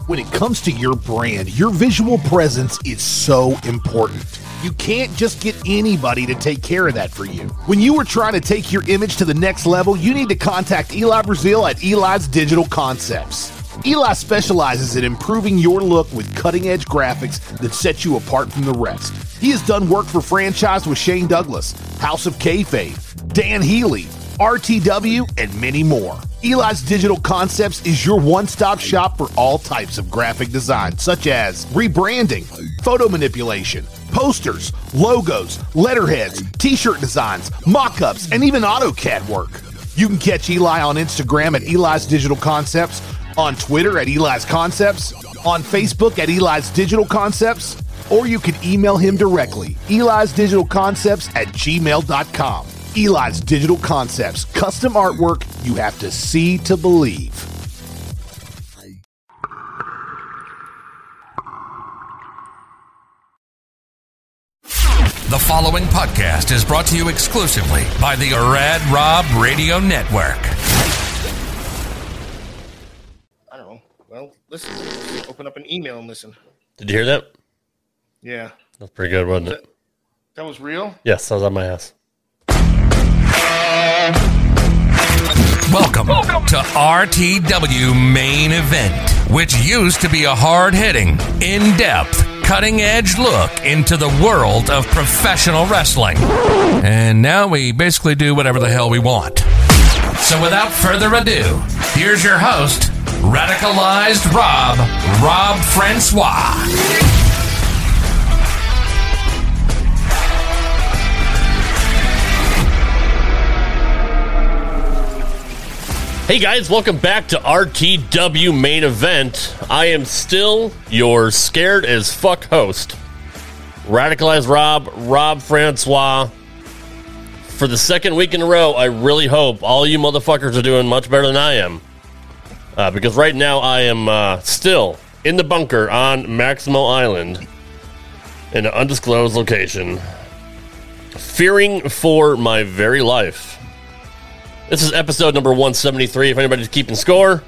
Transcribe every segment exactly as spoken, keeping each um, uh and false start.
When it comes to your brand, your visual presence is so important. You can't just get anybody to take care of that for you. When you are trying to take your image to the next level, you need to contact Eli Brazil at Eli's Digital Concepts. Eli specializes in improving your look with cutting-edge graphics that set you apart from the rest. He has done work for Franchise with Shane Douglas, House of Kayfabe, Dan Healy, R T W, and many more. Eli's Digital Concepts is your one-stop shop for all types of graphic design, such as rebranding, photo manipulation, posters, logos, letterheads, t-shirt designs, mock-ups, and even AutoCAD work. You can catch Eli on Instagram at Eli's Digital Concepts, on Twitter at Eli's Concepts, on Facebook at Eli's Digital Concepts, or you can email him directly, Eli's Digital Concepts at gmail dot com. Eli's Digital Concepts, custom artwork you have to see to believe. The following podcast is brought to you exclusively by the Rad Rob Radio Network. I don't know. Well, listen. Open up an email and listen. Did you hear that? Yeah. That's pretty good, wasn't that, it? That was real? Yes, I was on my ass. Welcome, Welcome to R T W Main Event, which used to be a hard-hitting, in-depth, cutting-edge look into the world of professional wrestling. And now we basically do whatever the hell we want. So without further ado, here's your host, Radicalized Rob, Rob Francois. Hey guys, welcome back to R T W Main Event. I am still your scared as fuck host, Radicalized Rob, Rob Francois. For the second week in a row, I really hope all you motherfuckers are doing much better than I am. Uh, because right now I am uh, still in the bunker on Maximo Island in an undisclosed location, fearing for my very life. This is episode number one seventy-three, if anybody's keeping score.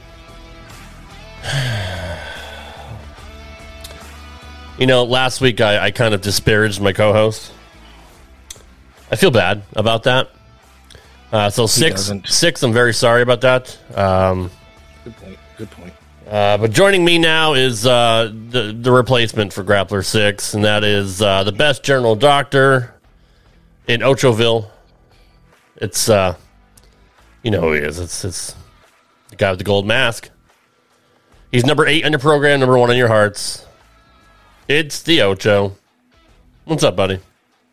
You know, last week I, I kind of disparaged my co-host. I feel bad about that. Uh, so six, six, I'm very sorry about that. Um, Good point. Good point. Uh, but joining me now is uh, the, the replacement for Grappler six, and that is uh, the best general doctor in Ochoville. It's... Uh, You know who he is. It's, it's the guy with the gold mask. He's number eight on your program, number one on your hearts. It's the Ocho. What's up, buddy?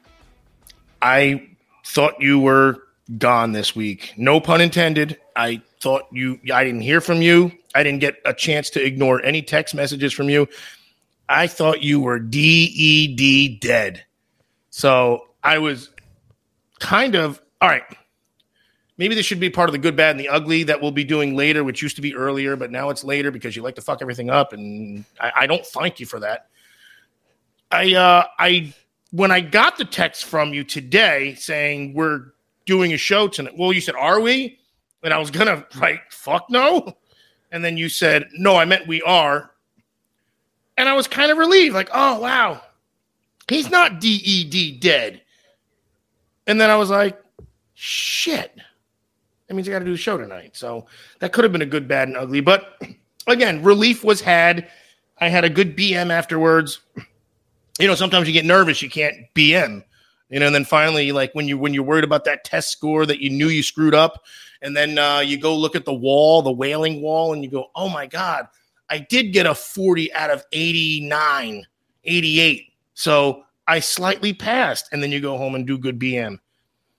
I thought you were gone this week. No pun intended. I thought you, I didn't hear from you. I didn't get a chance to ignore any text messages from you. I thought you were D E D dead. So I was kind of, all right. Maybe this should be part of the good, bad, and the ugly that we'll be doing later, which used to be earlier, but now it's later because you like to fuck everything up, and I, I don't thank you for that. I, uh, I, when I got the text from you today saying we're doing a show tonight, well, you said, are we? And I was gonna write, fuck no, and then you said, no, I meant we are, and I was kind of relieved, like, oh wow, he's not D E D dead, and then I was like, shit. That means I got to do the show tonight. So that could have been a good, bad, and ugly. But again, relief was had. I had a good B M afterwards. You know, sometimes you get nervous. You can't B M. You know, and then finally, like when you when you're worried about that test score that you knew you screwed up, and then uh, you go look at the wall, the wailing wall, and you go, "Oh my God, I did get a forty out of eighty-nine, eighty-eight." So I slightly passed, and then you go home and do good B M.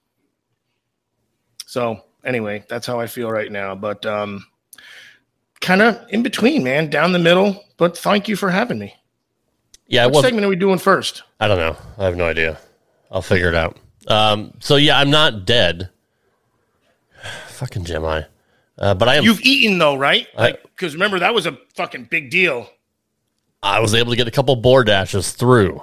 So. Anyway, that's how I feel right now. But um, kind of in between, man, down the middle. But thank you for having me. Yeah, what segment are we doing first? I don't know. I have no idea. I'll figure it out. Um, so yeah, I'm not dead. Fucking Gemini. Uh, but I am. You've eaten though, right? I, like, because remember that was a fucking big deal. I was able to get a couple board dashes through.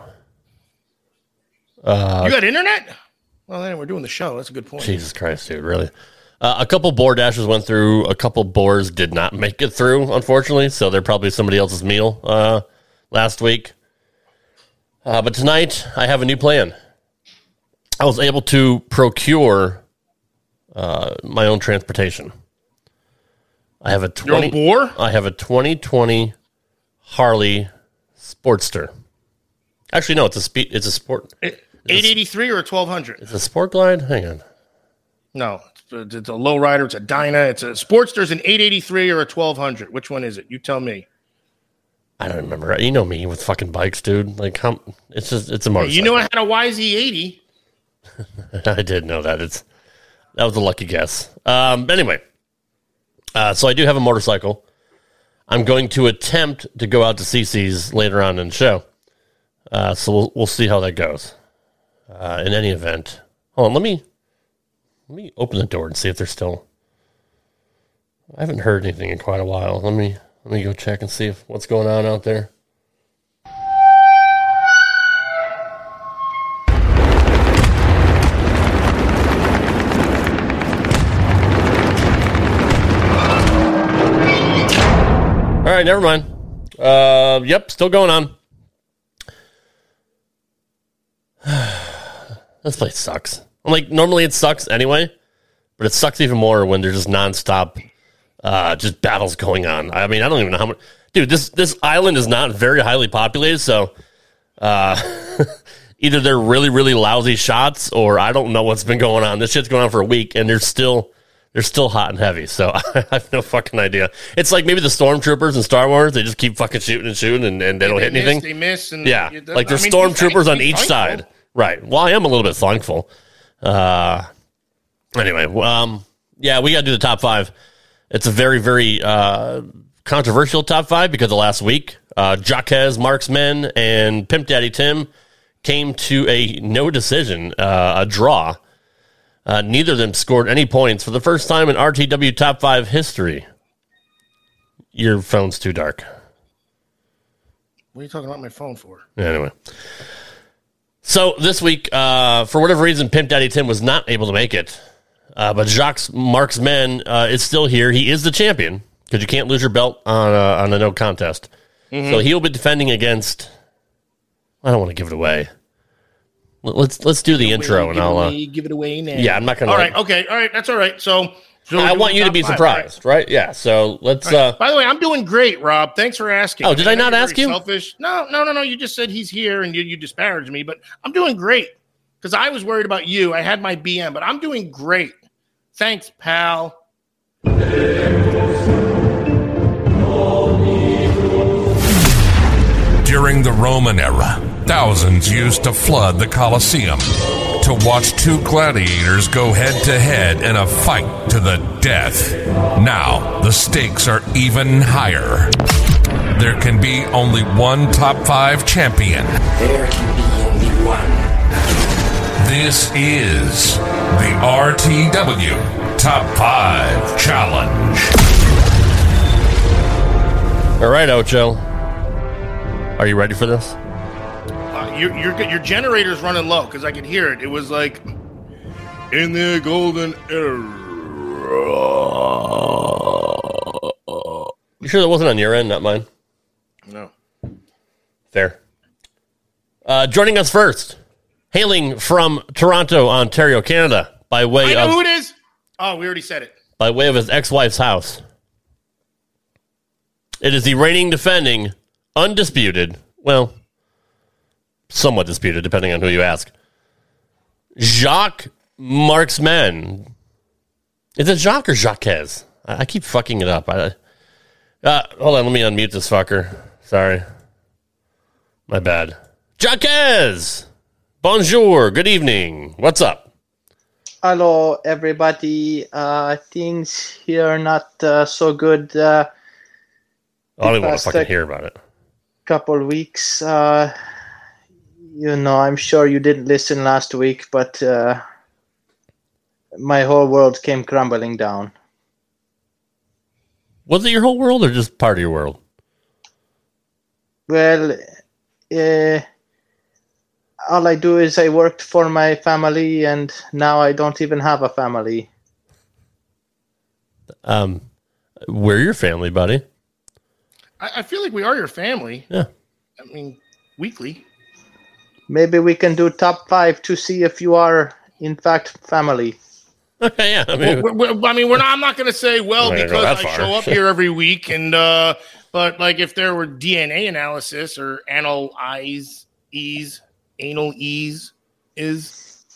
Uh, you got internet? Well, then we're doing the show. That's a good point. Jesus Christ, dude, really. Uh, a couple boar dashers went through. A couple boars did not make it through, unfortunately. So they're probably somebody else's meal uh, last week. Uh, but tonight, I have a new plan. I was able to procure uh, my own transportation. I have a twenty. Your own boar? I have a twenty twenty Harley Sportster. Actually, no, it's a speed. It's a sport. eight eighty-three or a twelve hundred? It's a Sport Glide. Hang on. No, it's, it's a low rider. It's a Dyna. It's a Sportster's an eight eighty-three or a twelve hundred. Which one is it? You tell me. I don't remember. You know me with fucking bikes, dude. Like, how, it's just it's a motorcycle. Hey, you know I had a Y Z eighty. I did know that. It's that was a lucky guess. Um, anyway, uh, so I do have a motorcycle. I'm going to attempt to go out to C C's later on in the show. Uh, so we'll we'll see how that goes. Uh, in any event, hold on. Let me let me open the door and see if they're still. I haven't heard anything in quite a while. Let me let me go check and see if what's going on out there. All right, never mind. Uh, yep, still going on. This place sucks. Like, normally it sucks anyway, but it sucks even more when there's just nonstop uh, just battles going on. I mean, I don't even know how much. Dude, this, this island is not very highly populated, so uh, either they're really, really lousy shots or I don't know what's been going on. This shit's going on for a week, and they're still... They're still hot and heavy, so I have no fucking idea. It's like maybe the stormtroopers in Star Wars, they just keep fucking shooting and shooting, and, and they don't they hit miss, anything. They miss. And yeah, you, like there's I mean, stormtroopers on each thankful. side. Right. Well, I am a little bit thankful. Uh, anyway, um, yeah, we got to do the top five. It's a very, very uh, controversial top five because of last week. Uh, Jaquez, Marksman, and Pimp Daddy Tim came to a no decision, uh, a draw. Uh, neither of them scored any points for the first time in R T W Top five history. Your phone's too dark. What are you talking about my phone for? Anyway. So this week, uh, for whatever reason, Pimp Daddy Tim was not able to make it. Uh, but Jacques Marksman uh, is still here. He is the champion because you can't lose your belt on a, on a no contest. Mm-hmm. So he'll be defending against... I don't want to give it away. Let's let's do the intro away, and I'll uh, away, give it away now. Yeah, I'm not gonna. All right, okay, all right, that's all right. So, so I want you to be five, surprised, right? right? Yeah. So let's. Right. Uh, By the way, I'm doing great, Rob. Thanks for asking. Oh, did I not You're ask you? Selfish? No, no, no, no. You just said he's here and you you disparaged me, but I'm doing great because I was worried about you. I had my B M, but I'm doing great. Thanks, pal. During the Roman era, thousands used to flood the Colosseum to watch two gladiators go head-to-head in a fight to the death. Now, the stakes are even higher. There can be only one top five champion. There can be only one. This is the R T W Top five Challenge. All right, Ocho. Are you ready for this? Uh, your your your generator's running low because I could hear it. It was like in the golden era. You sure that wasn't on your end, not mine? No. Fair. Uh, joining us first, hailing from Toronto, Ontario, Canada, by way I know of who it is. Oh, we already said it. by way of his ex-wife's house. It is the reigning, defending, undisputed, well, somewhat disputed, depending on who you ask, Jacques Marksman. Is it Jacques or Jaquez? I, I keep fucking it up. I, uh, hold on, let me unmute this fucker. Sorry. My bad. Jaquez! Bonjour, good evening. What's up? Hello, everybody. Uh, things here are not uh, so good. Uh, I don't even want to past, fucking uh, hear about it. couple weeks. Uh, you know, I'm sure you didn't listen last week, but uh, my whole world came crumbling down. Was it your whole world or just part of your world? Well, uh, all I do is I worked for my family, and now I don't even have a family. Um, we're your family, buddy. I, I feel like we are your family. Yeah. I mean, weekly. Maybe we can do top five to see if you are, in fact, family. Okay, yeah. I mean, We're, we're, I mean, we're not. I'm not going to say well We're not gonna because go that I far. show up here every week, and uh, but like if there were D N A analysis or anal eyes, ease, anal ease, is,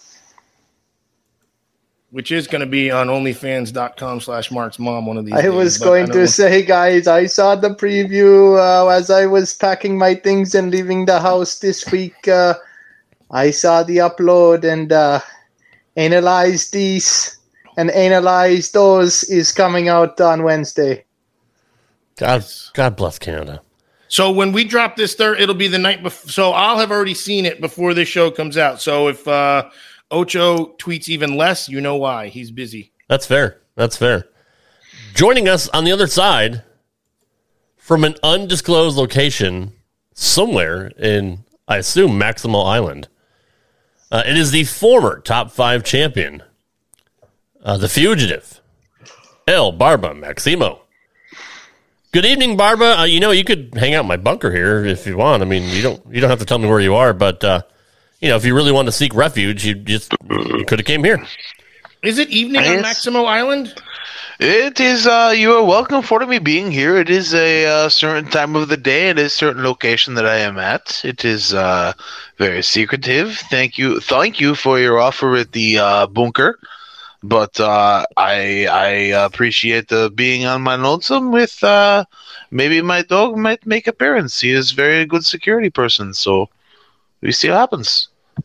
which is going to be on OnlyFans dot com slash Mark's mom one of these. I days, was but going I don't to know. say, guys, I saw the preview uh, as I was packing my things and leaving the house this week. Uh, I saw the upload and uh, Analyze These and Analyze Those is coming out on Wednesday. God, God bless Canada. So when we drop this third, it'll be the night before. So I'll have already seen it before this show comes out. So if uh, Ocho tweets even less, you know why. He's busy. That's fair. That's fair. Joining us on the other side from an undisclosed location somewhere in, I assume, Maximal Island. Uh, it is the former top five champion, uh, the fugitive, El Barba Maximo. Good evening, Barba. Uh, you know, you could hang out in my bunker here if you want. I mean, you don't you don't have to tell me where you are, but uh, you know, if you really want to seek refuge, you just you could have came here. Is it evening on Yes. Maximo Island? It is, uh, you are welcome for me being here. It is a uh, certain time of the day. It is a certain location that I am at. It is uh, very secretive. Thank you. Thank you for your offer at the uh, bunker. But uh, I I appreciate uh, being on my lonesome with uh, maybe my dog might make appearance. He is a very good security person. So we see what happens.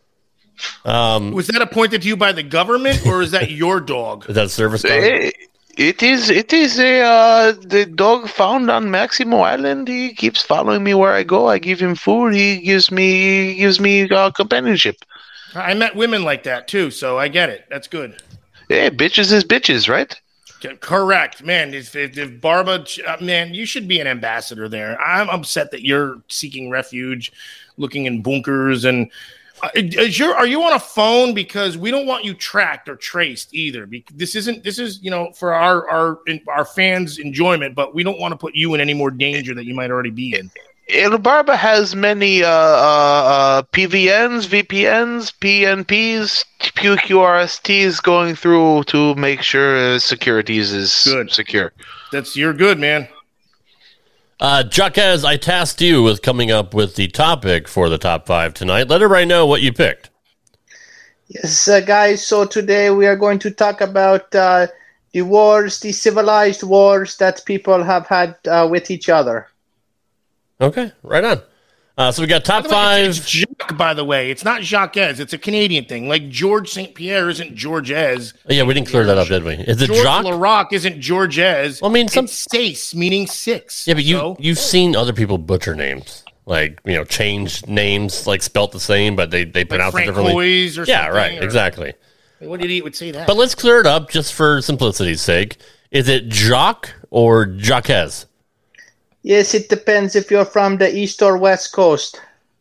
Um, Was that appointed to you by the government, or is that your dog? is that a service dog? It, it is it is a uh, the dog found on Maximo Island. He keeps following me where I go. I give him food. He gives me he gives me uh, companionship. I met women like that too, so I get it. That's good. Hey, bitches is bitches, right? C- Correct, man. If, if, if Barba, uh, man, you should be an ambassador there. I'm upset that you're seeking refuge, looking in bunkers, and uh, is your are you on a phone? Because we don't want you tracked or traced either. Be- This isn't. This is you know for our our our fans' enjoyment, but we don't want to put you in any more danger that you might already be in. El Barba has many uh, uh, uh, P V Ns, V P Ns, P N Ps, Q Q R S Ts going through to make sure uh, securities is Good. secure. That's you're good, man. Uh, Jaquez, I tasked you with coming up with the topic for the top five tonight. Let everybody know what you picked. Yes, uh, guys, so today we are going to talk about uh, the wars, the civilized wars that people have had uh, with each other. Okay, right on. Uh, so we got top By the way, five. It's, it's Jacques, by the way. It's not Jacques. It's a Canadian thing. Like George Saint Pierre isn't George Ez. Yeah, we didn't clear that up, did we? Is it George Jacques? Larocque isn't George Ez. Well, I mean, some- it's Sace, meaning six. Yeah, but you So, you've seen other people butcher names, like you know, change names like spelt the same, but they they like pronounce it Frank differently. Hoyes or Yeah, something, right, or- exactly. What idiot would say that? But let's clear it up just for simplicity's sake. Is it Jacques or Jaquez? Yes, it depends if you're from the east or west coast.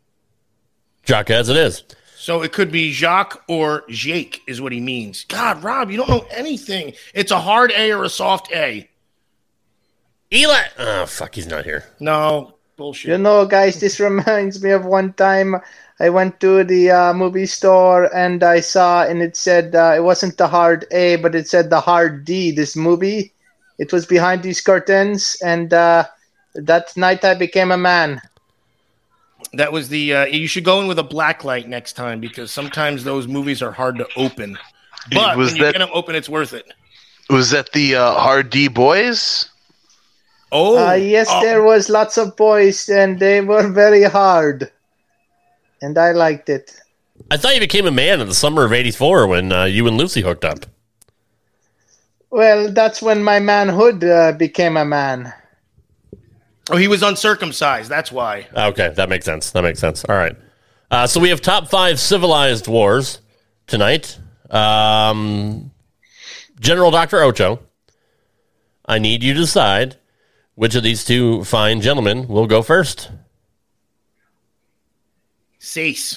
Jaquez, it is. So it could be Jacques or Jake is what he means. God, Rob, you don't know anything. It's a hard A or a soft A. Eli. Oh fuck, he's not here. No, bullshit. You know, guys, this reminds me of one time I went to the uh, movie store and I saw, and it said uh, it wasn't the hard A, but it said the hard D. This movie, it was behind these curtains, and uh, that night I became a man. That was the. Uh, you should go in with a black light next time because sometimes those movies are hard to open. But Was when you that- get them open, it's worth it. Was that the uh, Hard D Boys? Oh, Uh, yes, oh, there was lots of boys, and they were very hard, and I liked it. I thought you became a man in the summer of eighty-four when uh, you and Lucy hooked up. Well, that's when my manhood uh, became a man. Oh, he was uncircumcised. That's why. Okay, that makes sense. That makes sense. All right. Uh, so we have top five civilized wars tonight. Um, General Doctor Ocho, I need you to decide which of these two fine gentlemen will go first. Sace.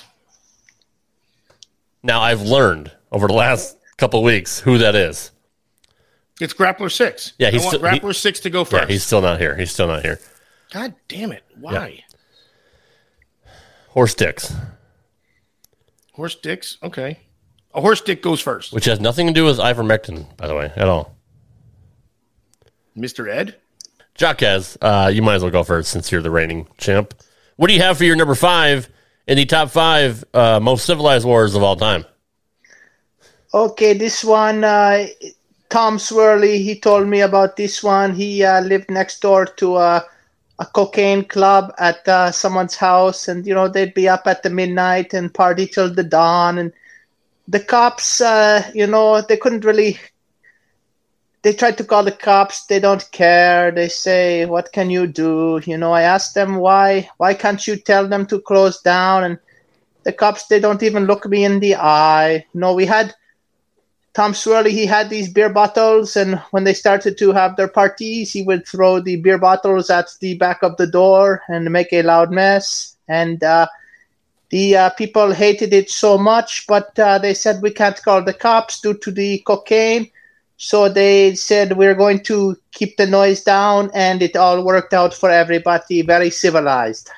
Now, I've learned over the last couple of weeks who that is. It's Grappler six. Yeah, I he's want still, Grappler he, six to go first. Yeah, he's still not here. He's still not here. God damn it! Why? Yeah. Horse dicks, Horse dicks. Okay, a horse dick goes first. which has nothing to do with ivermectin, by the way, at all. Mister Ed. Jaquez, uh, you might as well go first since you're the reigning champ. What do you have for your number five in the top five uh, most civilized wars of all time? Okay, this one, uh, Tom Swirly, he told me about this one. He uh, lived next door to a, a cocaine club at uh, someone's house, and, you know, they'd be up at the midnight and party till the dawn. And the cops, uh, you know, they couldn't really... They tried to call the cops. They don't care. They say, what can you do? You know, I asked them, why Why can't you tell them to close down? And the cops, they don't even look me in the eye. You know, we had... Tom Swirly, he had these beer bottles, and when they started to have their parties, he would throw the beer bottles at the back of the door and make a loud mess. And uh, the uh, people hated it so much, but uh, they said we can't call the cops due to the cocaine. So they said we're going to keep the noise down, and it all worked out for everybody. Very civilized.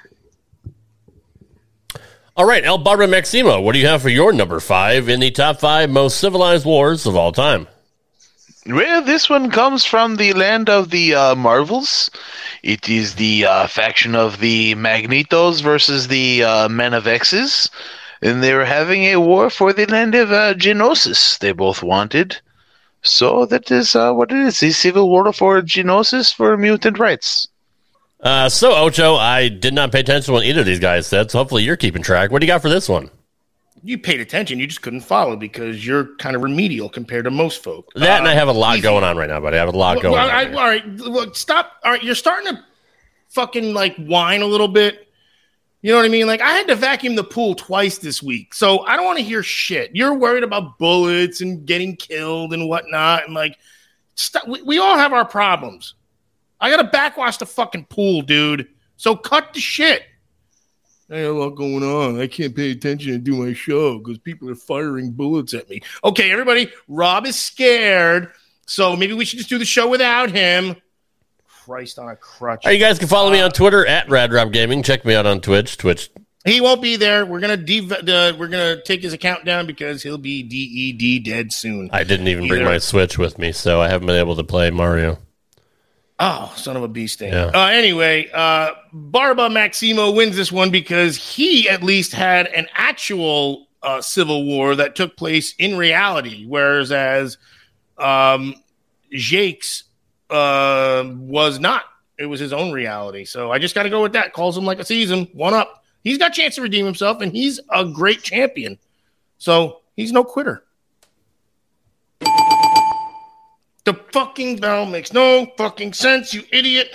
All right, El Barba Maximo, what do you have for your number five in the top five most civilized wars of all time? Well, this one comes from the land of the uh, Marvels. It is the uh, faction of the Magnetos versus the uh, Men of X's, and they were having a war for the land of uh, Geonosis. They both wanted. So that is uh, what it is, the civil war for Geonosis for mutant rights. Uh, so, Ocho, I did not pay attention to what either of these guys said, so hopefully you're keeping track. What do you got for this one? You paid attention. You just couldn't follow because you're kind of remedial compared to most folk. That uh, and I have a lot easy. going on right now, buddy. I have a lot well, going well, on. I, right all right, look, stop. All right, you're starting to fucking like whine a little bit. You know what I mean? Like, I had to vacuum the pool twice this week, so I don't want to hear shit. You're worried about bullets and getting killed and whatnot, and like, stop. We, we all have our problems. I got to backwash the fucking pool, dude. So cut the shit. I got a lot going on. I can't pay attention and do my show because people are firing bullets at me. Okay, everybody, Rob is scared, so maybe we should just do the show without him. Christ on a crutch. Right, you guys can follow uh, me on Twitter at RadRob Gaming. Check me out on Twitch. Twitch. He won't be there. We're gonna de- uh, we're gonna take his account down because he'll be D E D dead soon. I didn't even Either. bring my Switch with me, so I haven't been able to play Mario. Oh, son of a bee sting. Yeah. Uh, anyway, uh, Barba Maximo wins this one because he at least had an actual uh, civil war that took place in reality, whereas as um, Jake's uh, was not. It was his own reality. So I just got to go with that. Calls him like a season. One up. He's got a chance to redeem himself, and he's a great champion. So he's no quitter. The fucking bell makes no fucking sense, you idiot.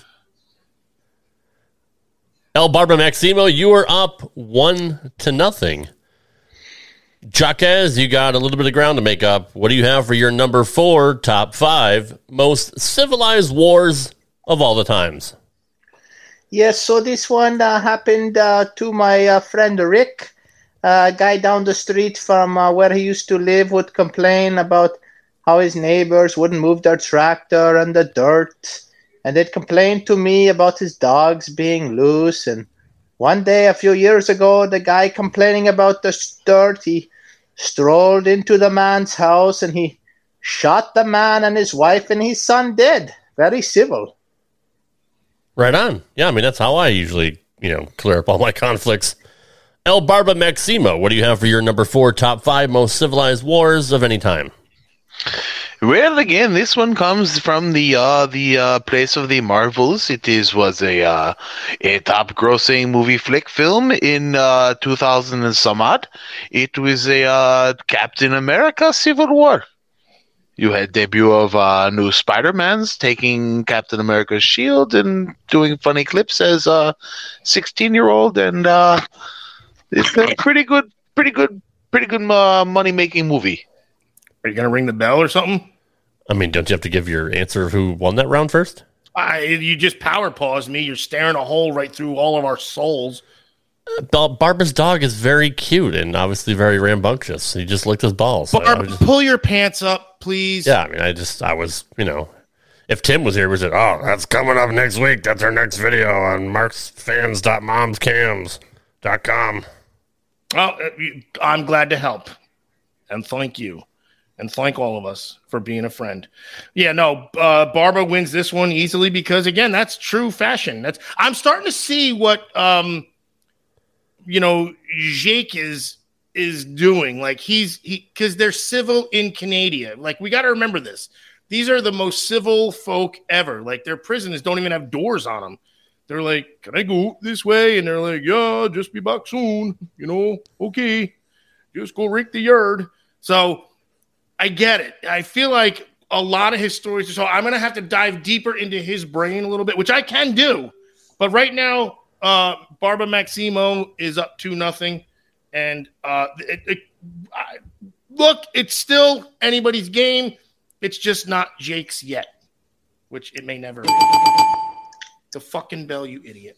El Barba Maximo, you are up one to nothing. Jaquez, you got a little bit of ground to make up. What do you have for your number four, top five, most civilized wars of all the times? Yes, so this one uh, happened uh, to my uh, friend Rick. A uh, guy down the street from uh, where he used to live would complain about how his neighbors wouldn't move their tractor and the dirt. And they'd complain to me about his dogs being loose. And one day, a few years ago, the guy complaining about the dirt, he strolled into the man's house and he shot the man and his wife and his son dead. Very civil. Right on. Yeah, I mean, that's how I usually, you know, clear up all my conflicts. El Barba Maximo, what do you have for your number four, top five most civilized wars of any time? Well, again, this one comes from the uh, the uh, place of the Marvels. It is was a uh, a top grossing movie flick film in uh, two thousand and some odd. It was a uh, Captain America Civil War. You had debut of uh, new Spider-Mans taking Captain America's shield and doing funny clips as a sixteen-year-old, and uh, it's a pretty good, pretty good, pretty good uh, money-making movie. Are you going to ring the bell or something? I mean, don't you have to give your answer of who won that round first? I, you just power paused me. You're staring a hole right through all of our souls. Barba's dog is very cute and obviously very rambunctious. He just licked his balls. Barb, just, pull your pants up, please. Yeah, I mean, I just, I was, you know, if Tim was here, we said, oh, that's coming up next week. That's our next video on marks fans dot moms cams dot com. Well, I'm glad to help. And thank you. And thank all of us for being a friend. Yeah, no, uh, Barbara wins this one easily because, again, that's true fashion. That's I'm starting to see what, um, you know, Jake is is doing. Like, he's he because they're civil in Canada. Like, we got to remember this. These are the most civil folk ever. Like, their prisons don't even have doors on them. They're like, can I go this way? And they're like, yeah, just be back soon. You know, okay. Just go rake the yard. So I get it. I feel like a lot of his stories. So I'm going to have to dive deeper into his brain a little bit, which I can do. But right now, uh, Barbara Maximo is up to nothing. And uh, it, it, I, look, it's still anybody's game. It's just not Jake's yet, which it may never be. The fucking bell, you idiot.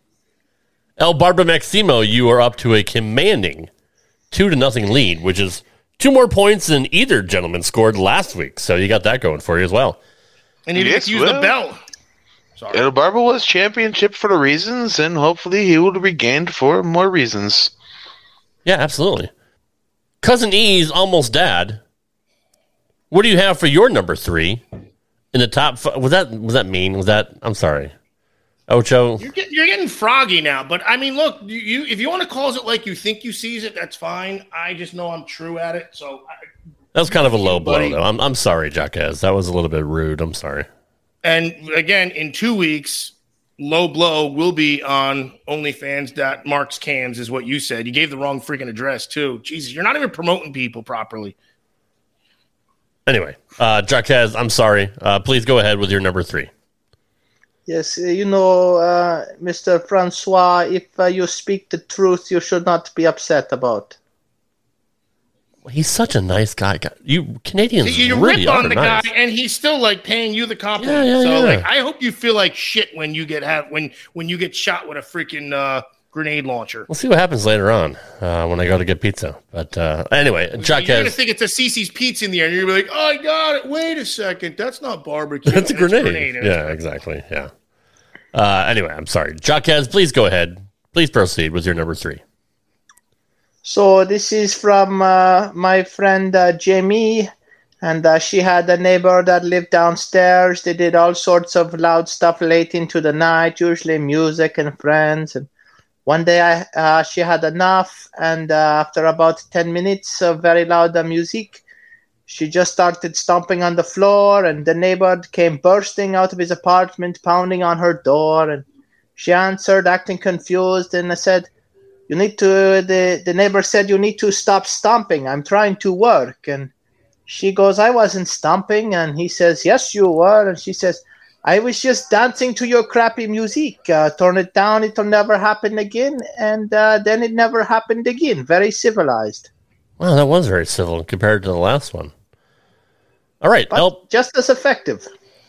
El Barbara Maximo, you are up to a commanding two to nothing lead, which is two more points than either gentleman scored last week. So you got that going for you as well. And you Yes, didn't use well. the bell. Sorry. El Barba was championship for the reasons, and hopefully he will be regained for more reasons. Yeah, absolutely. Cousin E's almost dad. What do you have for your number three in the top? F- was that was that mean? Was that? I'm sorry, Ocho. You're getting, you're getting froggy now, but I mean, look, you, you if you want to call it like you think you sees it, that's fine. I just know I'm true at it, so I, That was kind of a low blow, buddy. though. I'm I'm sorry, Jaquez. That was a little bit rude. I'm sorry. And again, in two weeks, low blow will be on OnlyFans. That Mark's Cams is what you said. You gave the wrong freaking address too. Jesus, you're not even promoting people properly. Anyway, uh, Jaquez, I'm sorry. Uh, please go ahead with your number three. Yes, uh, you know, uh, Mister Francois, if uh, you speak the truth, you should not be upset about. He's such a nice guy. You Canadians You really rip are on the nice. guy, and he's still like paying you the compliment. Yeah, yeah, so, yeah. like, I hope you feel like shit when you get have when when you get shot with a freaking uh, grenade launcher. We'll see what happens later on uh, when I go to get pizza. But uh, anyway, You're gonna Jaquez, think it's a Cece's Pizza in the air, and you're gonna be like, "Oh, I got it. Wait a second, that's not barbecue. that's a That's grenade. and Yeah, exactly. Yeah. Uh, anyway, I'm sorry. Jaquez, please go ahead. Please proceed with your number three. So this is from uh, my friend uh, Jamie, and uh, she had a neighbor that lived downstairs. They did all sorts of loud stuff late into the night, usually music and friends. And one day I, uh, she had enough, and uh, after about ten minutes of very loud uh, music, she just started stomping on the floor, and the neighbor came bursting out of his apartment, pounding on her door, and she answered, acting confused, and I said, You need to, the, the neighbor said, you need to stop stomping. I'm trying to work. And she goes, I wasn't stomping. And he says, yes, you were. And she says, I was just dancing to your crappy music. Uh, turn it down. It'll never happen again. And uh, then it never happened again. Very civilized. Wow, that was very civil compared to the last one. All right. But El- just as effective.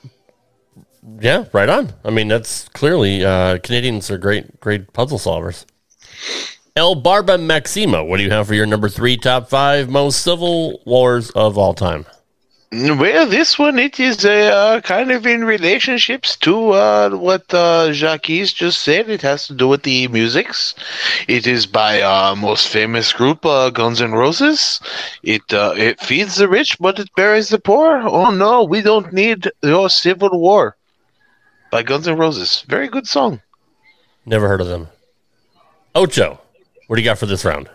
yeah, right on. I mean, that's clearly uh, Canadians are great, great puzzle solvers. El Barba Maximo, what do you have for your number three top five most civil wars of all time? Well, this one, it is a, uh, kind of in relationships to uh, what uh, Jacques just said. It has to do with the musics. It is by uh, most famous group, uh, Guns N' Roses. It uh, it feeds the rich, but it buries the poor. Oh no, we don't need your civil war. By Guns N' Roses. Very good song. Never heard of them. Ocho, what do you got for this round?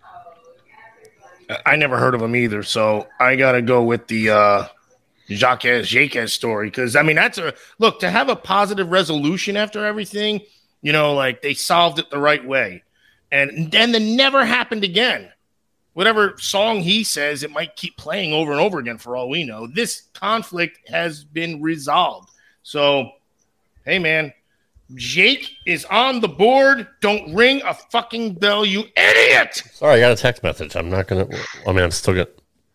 I never heard of him either, so I gotta go with the uh, Jacques Jacques story because I mean that's a look to have a positive resolution after everything. You know, like they solved it the right way, and then the never happened again. Whatever song he says, it might keep playing over and over again for all we know. This conflict has been resolved. So, hey man. Jake is on the board. Don't ring a fucking bell, you idiot! Sorry, I got a text message. I'm not gonna. I mean, I'm still good.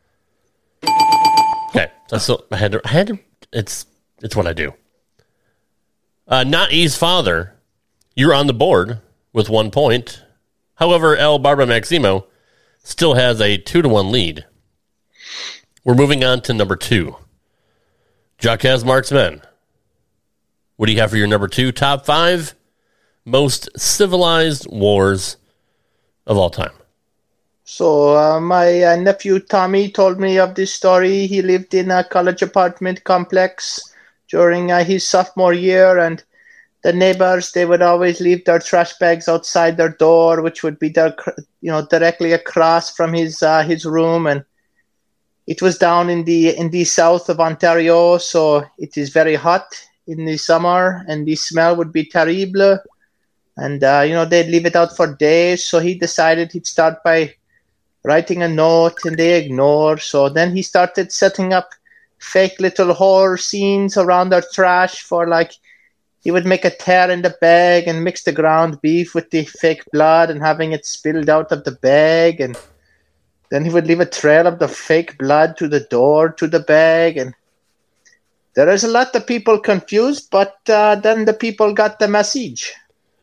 Okay, that's still. I had to. I had to. It's. It's what I do. Uh, not E's father. You're on the board with one point. However, El Barba Maximo still has a two to one lead. We're moving on to number two. Jacques Marksmen. What do you have for your number two? Top five most civilized wars of all time. So uh, my uh, nephew Tommy told me of this story. He lived in a college apartment complex during uh, his sophomore year, and the neighbors, they would always leave their trash bags outside their door, which would be their, you know, directly across from his uh, his room. And it was down in the in the south of Ontario, so it is very hot in the summer, and the smell would be terrible. And uh, you know, they'd leave it out for days. So he decided he'd start by writing a note, and they ignore. So then he started setting up fake little horror scenes around their trash for, like, he would make a tear in the bag and mix the ground beef with the fake blood and having it spilled out of the bag. And then he would leave a trail of the fake blood to the door to the bag. And there is a lot of people confused, but uh, then the people got the message.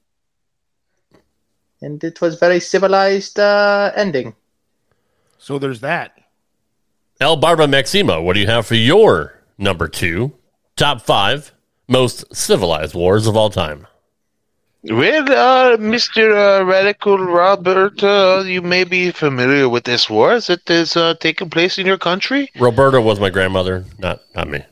And it was very civilized uh, ending. So there's that. El Barba Maximo, what do you have for your number two? Top five most civilized wars of all time. Well, uh, Mister Uh, Radical Robert, uh, you may be familiar with this war as it is uh, taking place in your country. Roberta was my grandmother, not not me.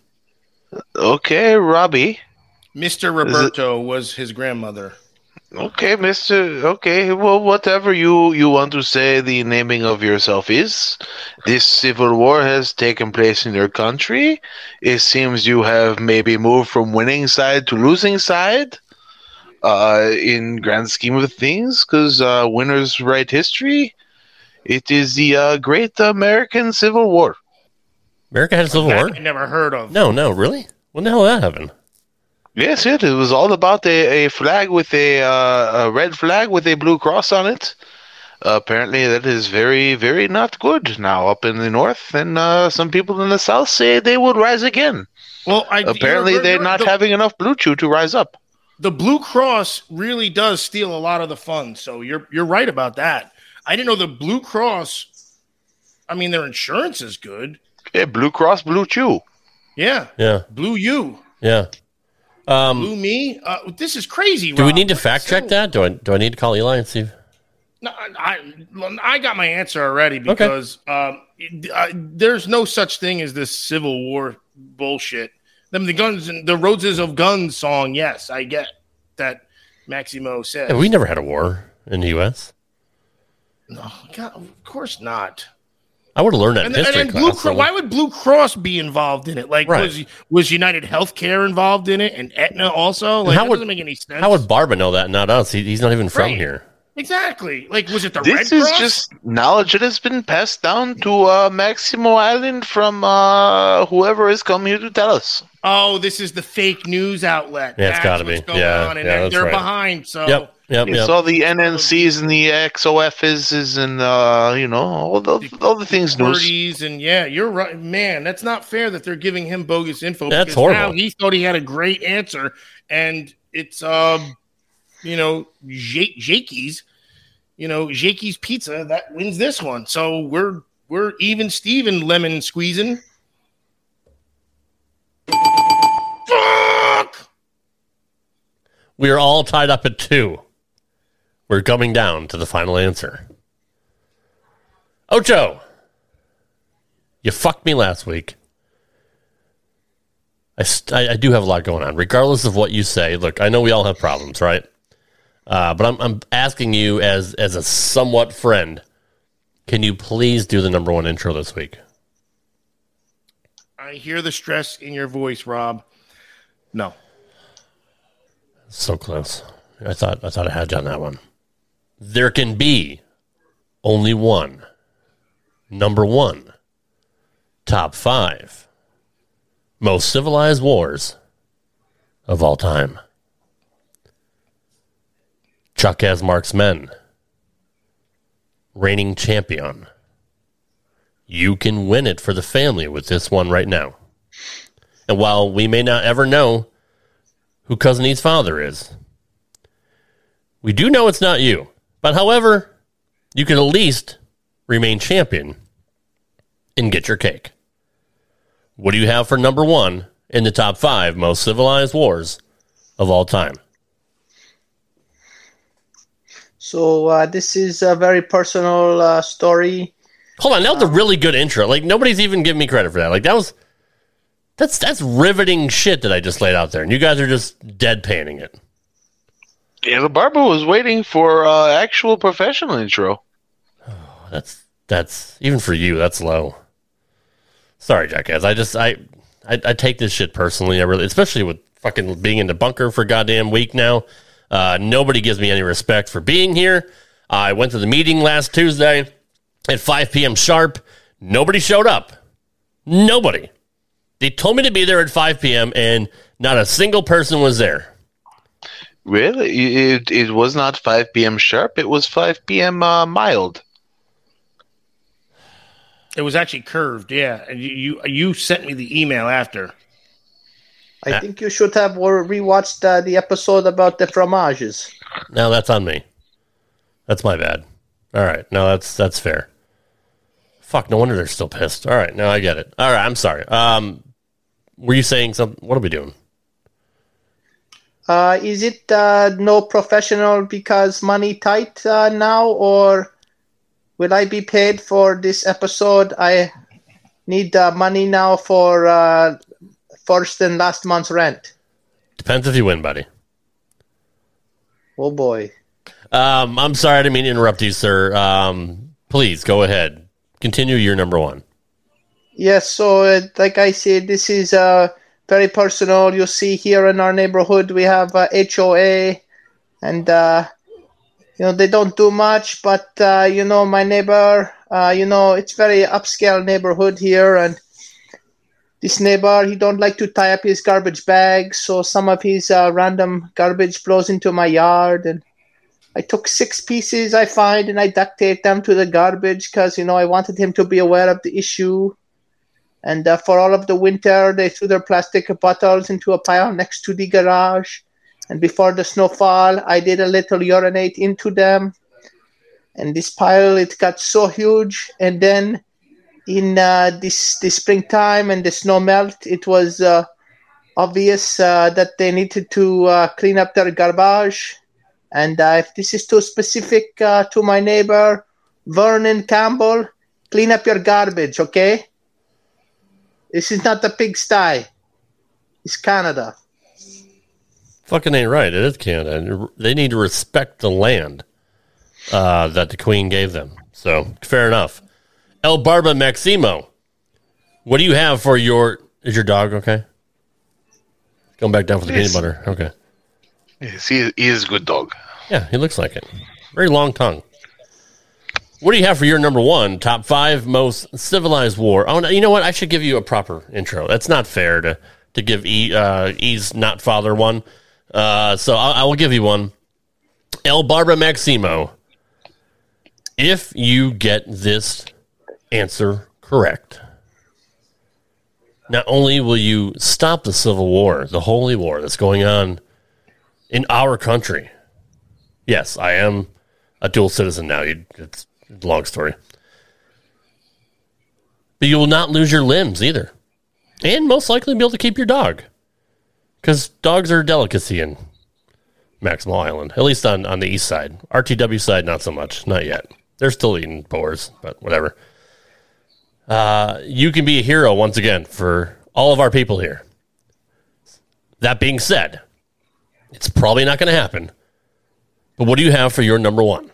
Okay, Robbie. Mister Roberto was his grandmother. Okay, Mister Okay, well, whatever you, you want to say the naming of yourself is, this civil war has taken place in your country. It seems you have maybe moved from winning side to losing side uh, in grand scheme of things, because uh, winners write history. It is the uh, Great American Civil War. America had a civil That war? I never heard of. No, no, really? When the hell did that happen? Yes, it, it was all about a, a flag with a, uh, a red flag with a blue cross on it. Uh, apparently, that is very, very not good now up in the north, and uh, some people in the south say they would rise again. Well, I, Apparently, you know, they're not the, having enough blue chew to rise up. The Blue Cross really does steal a lot of the funds, so you're you're right about that. I didn't know the Blue Cross. I mean, their insurance is good. Yeah, Blue Cross, Blue Chew. Yeah, Yeah, Blue you, yeah. Um, Blue me. Uh, this is crazy. do we Rob. need to fact check that? Do I do I need to call Eli and see? No, I, I got my answer already because um, I, there's no such thing as this Civil War bullshit. Them the guns and the Roses of Guns song. Yes, I get that. Maximo says Yeah, we never had a war in the U S. No, God, of course not. I would have learned that in And, history and, and class. Blue so- Cross, why would Blue Cross be involved in it? Like, Right. was was United Healthcare involved in it, and Aetna also? Like, how that would- doesn't make any sense. How would Barba know that and not us? He, he's not even from Right. here. exactly? Like, was it the This Red is Cross? just knowledge that has been passed down to uh, Maximo Island from uh, whoever has come here to tell us. Oh, this is the fake news outlet. Yeah, it's That's gotta what's be. going Yeah, on, and yeah, they're, that's they're right. behind. So, Yep, yep, It's yep. all the N N Cs and the X O Fs and, uh, you know, all the, all the things news. Birdies and yeah, you're right, man. That's not fair that they're giving him bogus info. That's because horrible. Now he thought he had a great answer, and it's um, you know, J- Jakey's, you know, Jakey's Pizza that wins this one. So we're we're even Steven lemon squeezing. Fuck! We are all tied up at two. We're coming down to the final answer. Ocho, you fucked me last week. I, st- I, I do have a lot going on. Regardless of what you say, look, I know we all have problems, right? Uh, but I'm, I'm asking you as, as a somewhat friend, can you please do the number one intro this week? I hear the stress in your voice, Rob. No. So close. I thought I thought I had you on that one. There can be only one. Number one. Top five. Most civilized wars of all time. Chuck as Mark's men. Reigning champion. You can win it for the family with this one right now. And while we may not ever know who Cousin E's father is, we do know it's not you. But however, you can at least remain champion and get your cake. What do you have for number one in the top five most civilized wars of all time? So uh, this is a very personal uh, story. Hold on, that was a really good intro. Like, nobody's even giving me credit for that. Like, that was that's that's riveting shit that I just laid out there, and you guys are just deadpanning it. Yeah, the barber was waiting for uh, actual professional intro. Oh, that's that's even for you. That's low. Sorry, jackass. I just I, I I take this shit personally. I really, especially with fucking being in the bunker for a goddamn week now. Uh, nobody gives me any respect for being here. I went to the meeting last Tuesday at five p.m. sharp. Nobody showed up. Nobody. They told me to be there at five p.m. and not a single person was there. Really? It, it was not five p.m. sharp. It was five p.m. Uh, mild. It was actually curved, yeah. And you, you you sent me the email after. I yeah. think you should have rewatched uh, the episode about the fromages. No, that's on me. That's my bad. All right, no, that's that's fair. Fuck, no wonder they're still pissed. All right, no, I get it. All right, I'm sorry. Um, were you saying something? What are we doing? Uh, is it uh, no professional because money tight uh, now, or will I be paid for this episode? I need uh, money now for uh, first and last month's rent. Depends if you win, buddy. Oh, boy. Um, I'm sorry, I didn't mean to interrupt you, sir. Um, please, go ahead. Continue your number one. Yes, so uh, like I said, this is uh, very personal. You see here in our neighborhood, we have uh, H O A, and, uh, you know, they don't do much, but, uh, you know, my neighbor, uh, you know, it's very upscale neighborhood here, and this neighbor, he don't like to tie up his garbage bags, so some of his uh, random garbage flows into my yard, and I took six pieces I find, and I duct taped them to the garbage because, you know, I wanted him to be aware of the issue. And uh, for all of the winter, they threw their plastic bottles into a pile next to the garage. And before the snowfall, I did a little urinate into them. And this pile, it got so huge. And then in uh, this, this springtime and the snow melt, it was uh, obvious uh, that they needed to uh, clean up their garbage. And uh, if this is too specific uh, to my neighbor, Vernon Campbell, clean up your garbage, okay? This is not the pigsty. It's Canada. Fucking ain't right. It is Canada. They need to respect the land uh, that the Queen gave them. So, fair enough. El Barba Maximo, what do you have for your... Is your dog okay? Going back down for the yes. peanut butter. Okay. Yes, he, he is a good dog. Yeah, he looks like it. Very long tongue. What do you have for your number one, top five most civilized war? Oh, you know what? I should give you a proper intro. That's not fair to, to give E, uh, E's not father one. Uh, so I, I will give you one. El Barba Maximo, if you get this answer correct, not only will you stop the civil war, the holy war that's going on in our country. Yes, I am a dual citizen now. It's a long story. But you will not lose your limbs either. And most likely be able to keep your dog. Because dogs are a delicacy in Maximo Island. At least on, on the east side. R T W side, not so much. Not yet. They're still eating boars, but whatever. Uh, you can be a hero once again for all of our people here. That being said, it's probably not going to happen. But what do you have for your number one?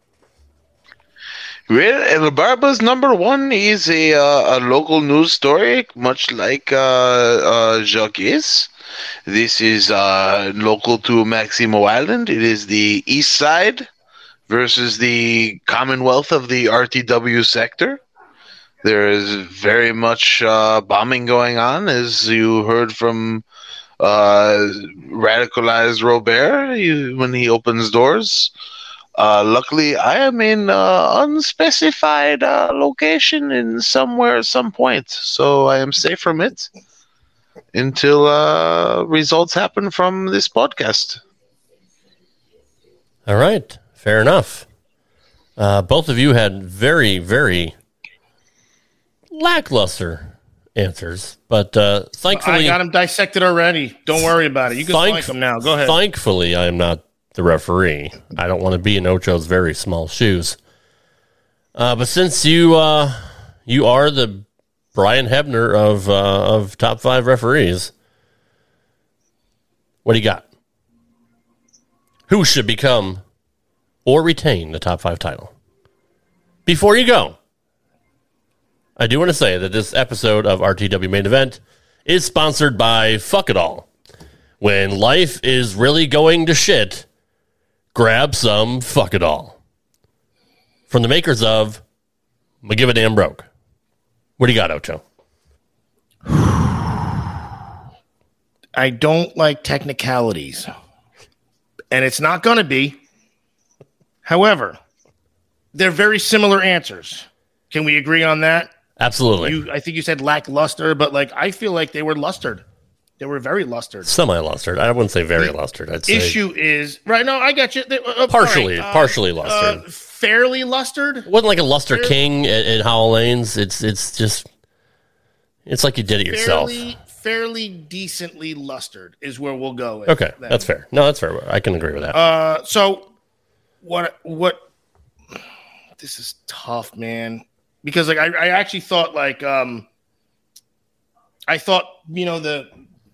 Well, El Barba's number one is a uh, a local news story, much like uh, uh, Jacques is. This is uh, local to Maximo Island. It is the east side versus the Commonwealth of the R T W sector. There is very much uh, bombing going on, as you heard from uh, radicalized Robert you, when he opens doors. Uh, luckily, I am in uh, unspecified uh, location in somewhere at some point, so I am safe from it until uh, results happen from this podcast. All right, fair enough. Uh, both of you had very, very lackluster answers, but uh, thankfully... I got him dissected already. Don't worry about it. You can thank- flank him now. Go ahead. Thankfully, I am not the referee. I don't want to be in Ocho's very small shoes. Uh, but since you uh, you are the Brian Hebner of uh, of top five referees, what do you got? Who should become or retain the top five title? Before you go, I do want to say that this episode of R T W Main Event is sponsored by Fuck It All. When life is really going to shit, grab some Fuck It All. From the makers of McGive a Damn Broke. What do you got, Ocho? I don't like technicalities. And it's not going to be. However, they're very similar answers. Can we agree on that? Absolutely. You, I think you said lackluster, but like I feel like they were lustered. They were very lustered. Semi-lustered. I wouldn't say very lustered. I'd say issue is right. No, I got you. They, uh, partially, right, uh, partially lustered. Uh, fairly lustered. It wasn't like a luster fairly, king at, at Howell Lanes. It's it's just it's like you did it yourself. Fairly, fairly decently lustered is where we'll go. With okay, that. That's fair. No, that's fair. I can agree with that. Uh, so what? What? This is tough, man. Because like I, I actually thought like um, I thought you know the.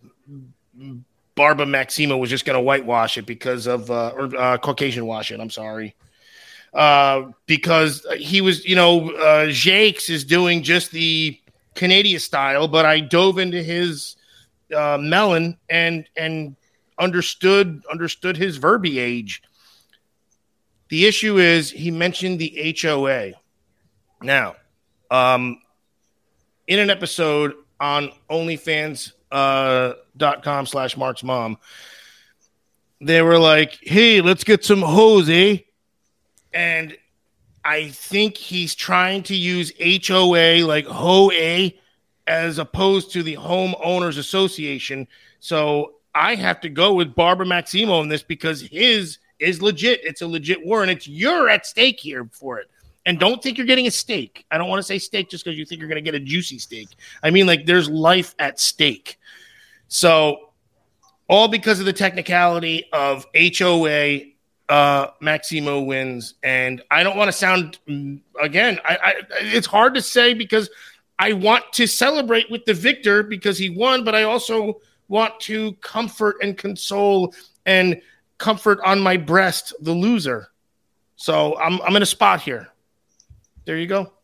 Barba Maximo was just going to whitewash it because of uh, or uh, Caucasian wash it. I'm sorry, uh, because he was, you know, uh, Jakes is doing just the Canadian style, but I dove into his uh, melon and and understood understood his verbiage. The issue is he mentioned the H O A. Now, um, in an episode on OnlyFans. Uh, dot com slash Mark's mom. They were like, hey, let's get some hoes, eh? And I think he's trying to use H O A, like Ho A, as opposed to the Home Owners Association. So I have to go with Barbara Maximo in this because his is legit. It's a legit war, and it's you're at stake here for it. And don't think you're getting a steak. I don't want to say steak just because you think you're going to get a juicy steak. I mean, like, there's life at stake. So, all because of the technicality of H O A, uh, Maximo wins. And I don't want to sound, again, I, I, it's hard to say because I want to celebrate with the victor because he won, but I also want to comfort and console and comfort on my breast the loser. So, I'm I'm in a spot here. There you go.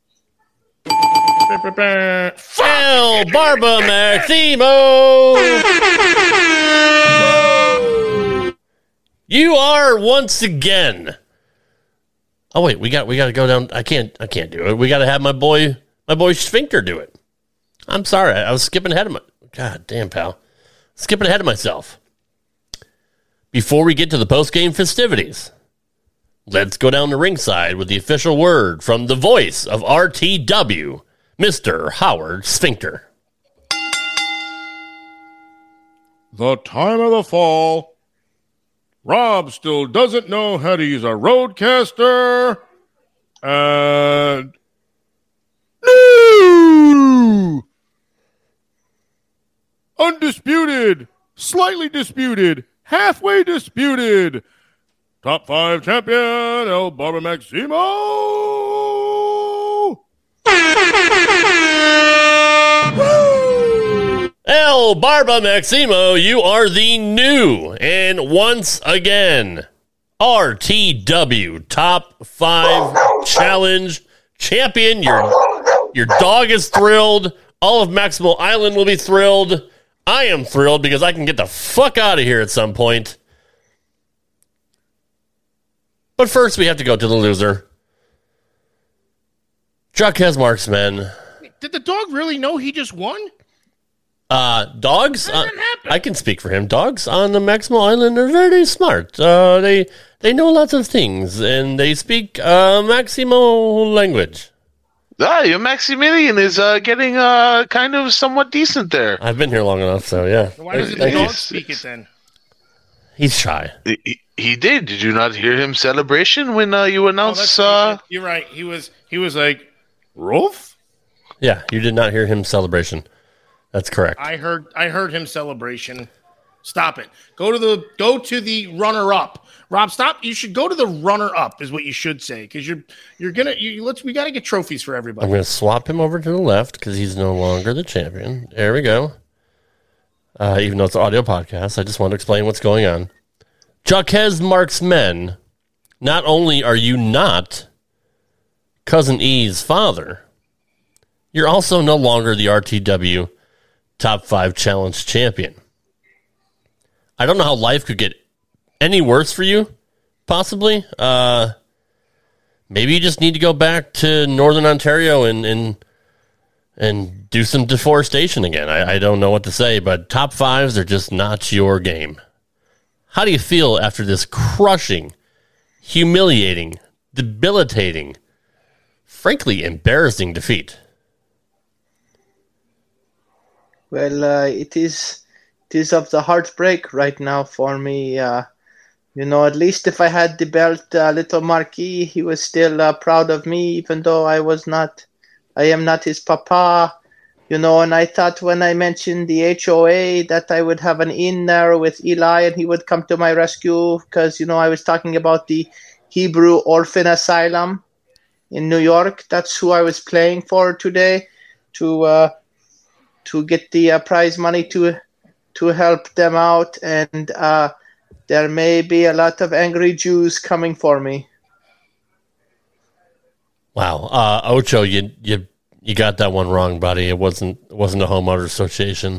El Barba Maximo! You are once again. Oh wait, we got we got to go down. I can't I can't do it. We got to have my boy my boy Sphincter do it. I'm sorry, I was skipping ahead of my. God damn, pal, skipping ahead of myself. Before we get to the post game festivities. Let's go down to ringside with the official word from the voice of R T W, Mister Howard Sphincter. The time of the fall. Rob still doesn't know how to use a roadcaster. And no! Undisputed, slightly disputed, halfway disputed. Top five champion, El Barba Maximo. El Barba Maximo, you are the new and once again R T W Top five Challenge champion. Your, your dog is thrilled. All of Maximo Island will be thrilled. I am thrilled because I can get the fuck out of here at some point. But first, we have to go to the loser. Chuck has marksmen. Did the dog really know he just won? Uh, dogs, uh, I can speak for him. Dogs on the Maximo Island are very smart. Uh, they they know lots of things, and they speak uh, Maximo language. Ah, your Maximilian is uh, getting uh, kind of somewhat decent there. I've been here long enough, so yeah. Why doesn't the dog speak it then? He's shy. He, He did. Did you not hear him celebration when uh, you Oh, announced? that's- uh, you're right. He was he was like, Rolf? Yeah, you did not hear him celebration. That's correct. I heard I heard him celebration. Stop it. Go to the go to the runner up. Rob, stop. You should go to the runner up is what you should say, because you're you're gonna you, let's we gotta get trophies for everybody. I'm going to swap him over to the left because he's no longer the champion. There we go. Uh, even though it's an audio podcast, I just want to explain what's going on. Jaquez Marks Men, not only are you not Cousin E's father, you're also no longer the R T W Top five Challenge champion. I don't know how life could get any worse for you, possibly. Uh, maybe you just need to go back to Northern Ontario and and, and do some deforestation again. I, I don't know what to say, but top fives are just not your game. How do you feel after this crushing, humiliating, debilitating, frankly embarrassing defeat? Well, uh, it is it is of the heartbreak right now for me. Uh, you know, at least if I had the belt, uh, little Marquis, he was still uh, proud of me, even though I was not. I am not his papa. You know, and I thought when I mentioned the H O A that I would have an in there with Eli and he would come to my rescue because, you know, I was talking about the Hebrew Orphan Asylum in New York. That's who I was playing for today to uh, to get the uh, prize money to to help them out. And uh, there may be a lot of angry Jews coming for me. Wow, uh, Ocho, you you you got that one wrong, buddy. It wasn't it wasn't a homeowner association.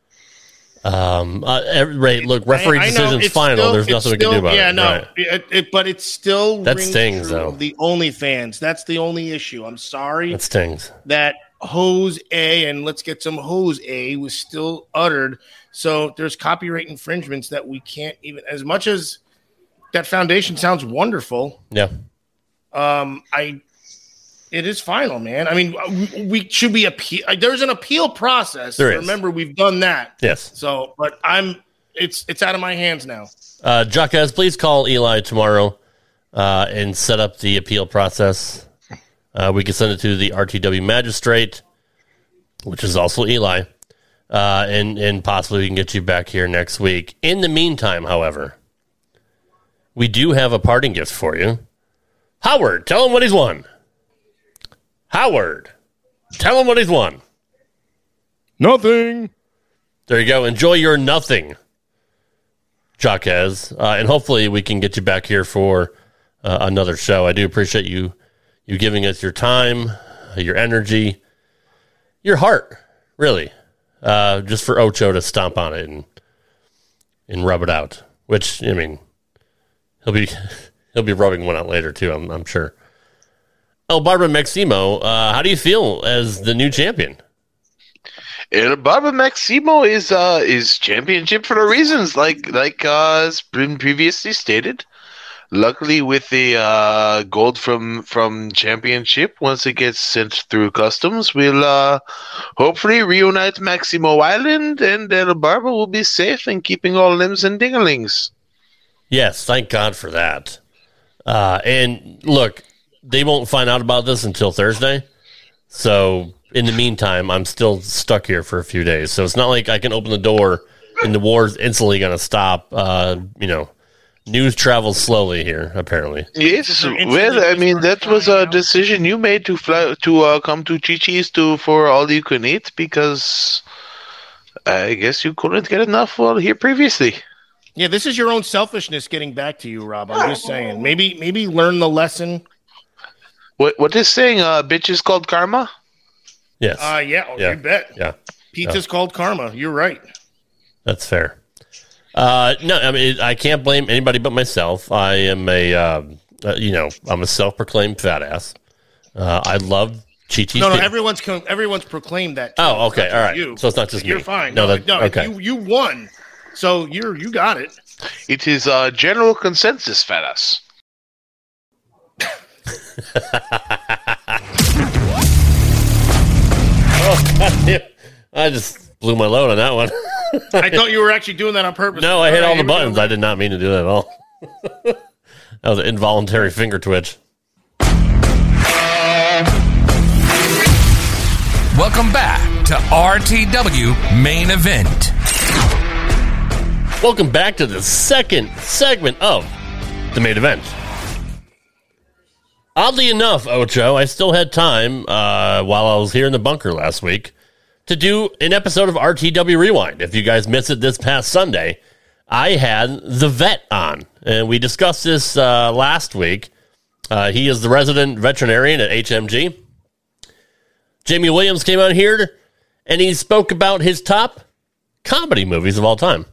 Um, uh, every, right, look, referee I- I know, decision's it's final. still- There's it's nothing we still- can do about yeah, it. no, Right. it, it- but it still That rings stings, true. though. The OnlyFans. That's the only issue. I'm sorry That stings. that Hose A and Let's Get Some Hose A was still uttered. So there's copyright infringements that we can't even, as much as that foundation sounds wonderful. Yeah. Um, I, it is final, man. I mean, we, we should be appeal. There's an appeal process. There is. Remember, we've done that. Yes. So, but I'm, it's it's out of my hands now. Uh, Jaquez, please call Eli tomorrow uh, and set up the appeal process. Uh, we can send it to the R T W magistrate, which is also Eli, uh, and, and possibly we can get you back here next week. In the meantime, however, we do have a parting gift for you. Howard, tell him what he's won. Howard, tell him what he's won. Nothing. There you go. Enjoy your nothing, Jaquez, uh, and hopefully we can get you back here for uh, another show. I do appreciate you you giving us your time, your energy, your heart, really, uh, just for Ocho to stomp on it and and rub it out. Which, I mean, he'll be he'll be rubbing one out later too. I'm, I'm sure. Oh, Barbara Maximo, uh, how do you feel as the new champion? El Barba Maximo is uh is championship for the reasons like like uh, has been previously stated. Luckily, with the uh, gold from from championship, once it gets sent through customs, we'll uh, hopefully reunite Maximo Island, and El Barba will be safe and keeping all limbs and dinglings. Yes, thank God for that. Uh, and look, they won't find out about this until Thursday. So in the meantime, I'm still stuck here for a few days. So it's not like I can open the door and the war's instantly going to stop. Uh, you know, news travels slowly here, apparently. Yes, well, I mean that was a decision you made to fly to uh, come to Chi-Chi's to for all you can eat because I guess you couldn't get enough while here previously. Yeah, this is your own selfishness getting back to you, Rob. I'm just saying. Maybe maybe learn the lesson. What what is saying? Uh, bitch is called karma. Yes. Uh, yeah, oh, Yeah. you bet. Yeah. Pizza's called karma. You're right. That's fair. Uh, no, I mean, I can't blame anybody but myself. I am a, uh, uh, you know, I'm a self-proclaimed fat ass. Uh, I love Chi-Chi's. No, no, pi- everyone's co- everyone's proclaimed that. too. Oh, It's okay, not all just right. You. So it's not just You're me. fine. No, No, that- no, okay. you you won. So you're you got it. It is uh, general consensus, fat ass. Oh, God damn. I just blew my load on that one. I thought you were actually doing that on purpose. No, I hit all right, the here we go. buttons. I did not mean to do that at all. That was an involuntary finger twitch. Welcome back to R T W Main Event. Welcome back to the second segment of the main event. Oddly enough, Ocho, I still had time uh, while I was here in the bunker last week to do an episode of R T W Rewind. If you guys missed it this past Sunday, I had the vet on, and we discussed this uh, last week. Uh, he is the resident veterinarian at H M G. Jamie Williams came on here, and he spoke about his top comedy movies of all time.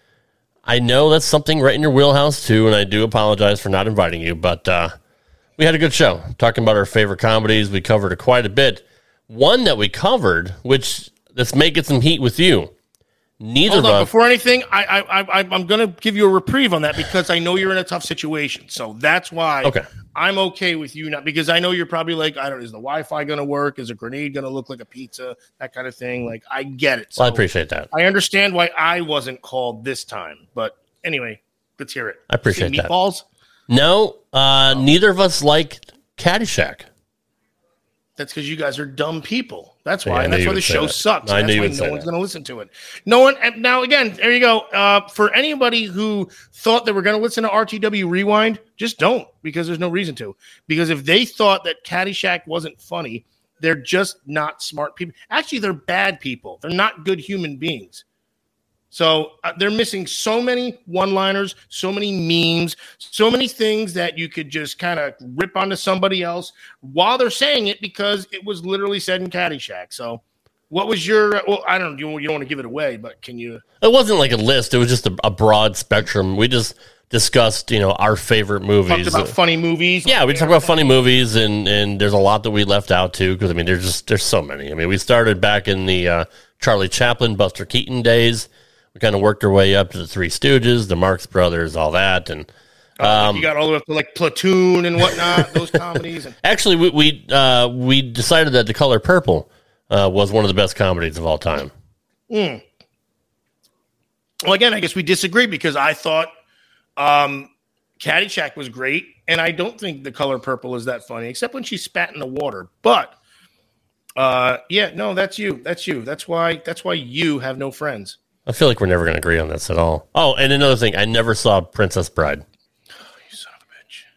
I know that's something right in your wheelhouse, too, and I do apologize for not inviting you, but uh, we had a good show talking about our favorite comedies. We covered it quite a bit. One that we covered, which this may get some heat with you. Neither Hold of on, us. before anything, I, I, I, I'm going to give you a reprieve on that because I know you're in a tough situation. So that's why Okay. I'm okay with you not because I know you're probably like, I don't know, is the Wi-Fi going to work? Is a grenade going to look like a pizza? That kind of thing. Like, I get it. So Well, I appreciate that. I understand why I wasn't called this time. But anyway, let's hear it. I appreciate See that. Meatballs? No, uh, neither of us liked Caddyshack. That's because you guys are dumb people. That's Yeah, why. I and knew that's you why the would say show that. sucks. I And knew you that's would why say no one's that. going to listen to it. No one. And now, again, there you go. Uh, for anybody who thought they were going to listen to R T W Rewind, just don't because there's no reason to. Because if they thought that Caddyshack wasn't funny, they're just not smart people. Actually, they're bad people. They're not good human beings. So uh, they're missing so many one-liners, so many memes, so many things that you could just kind of rip onto somebody else while they're saying it because it was literally said in Caddyshack. So what was your – well, I don't know. You, you don't want to give it away, but can you – It wasn't like a list. It was just a, a broad spectrum. We just discussed, you know, our favorite movies. talk about funny movies? Yeah, we talked about funny movies, and, and there's a lot that we left out, too, because, I mean, there's just there's so many. I mean, we started back in the uh, Charlie Chaplin, Buster Keaton days. We kind of worked our way up to the Three Stooges, the Marx Brothers, all that. And Um, you got all the way up to like Platoon and whatnot, those comedies. And actually, we we, uh, we decided that The Color Purple uh, was one of the best comedies of all time. Mm. Well, again, I guess we disagree because I thought um, Caddyshack was great, and I don't think The Color Purple is that funny, except when she spat in the water. But uh, yeah, no, that's you. That's you. That's why. That's why you have no friends. I feel like we're never going to agree on this at all. Oh, and another thing, I never saw Princess Bride. You son of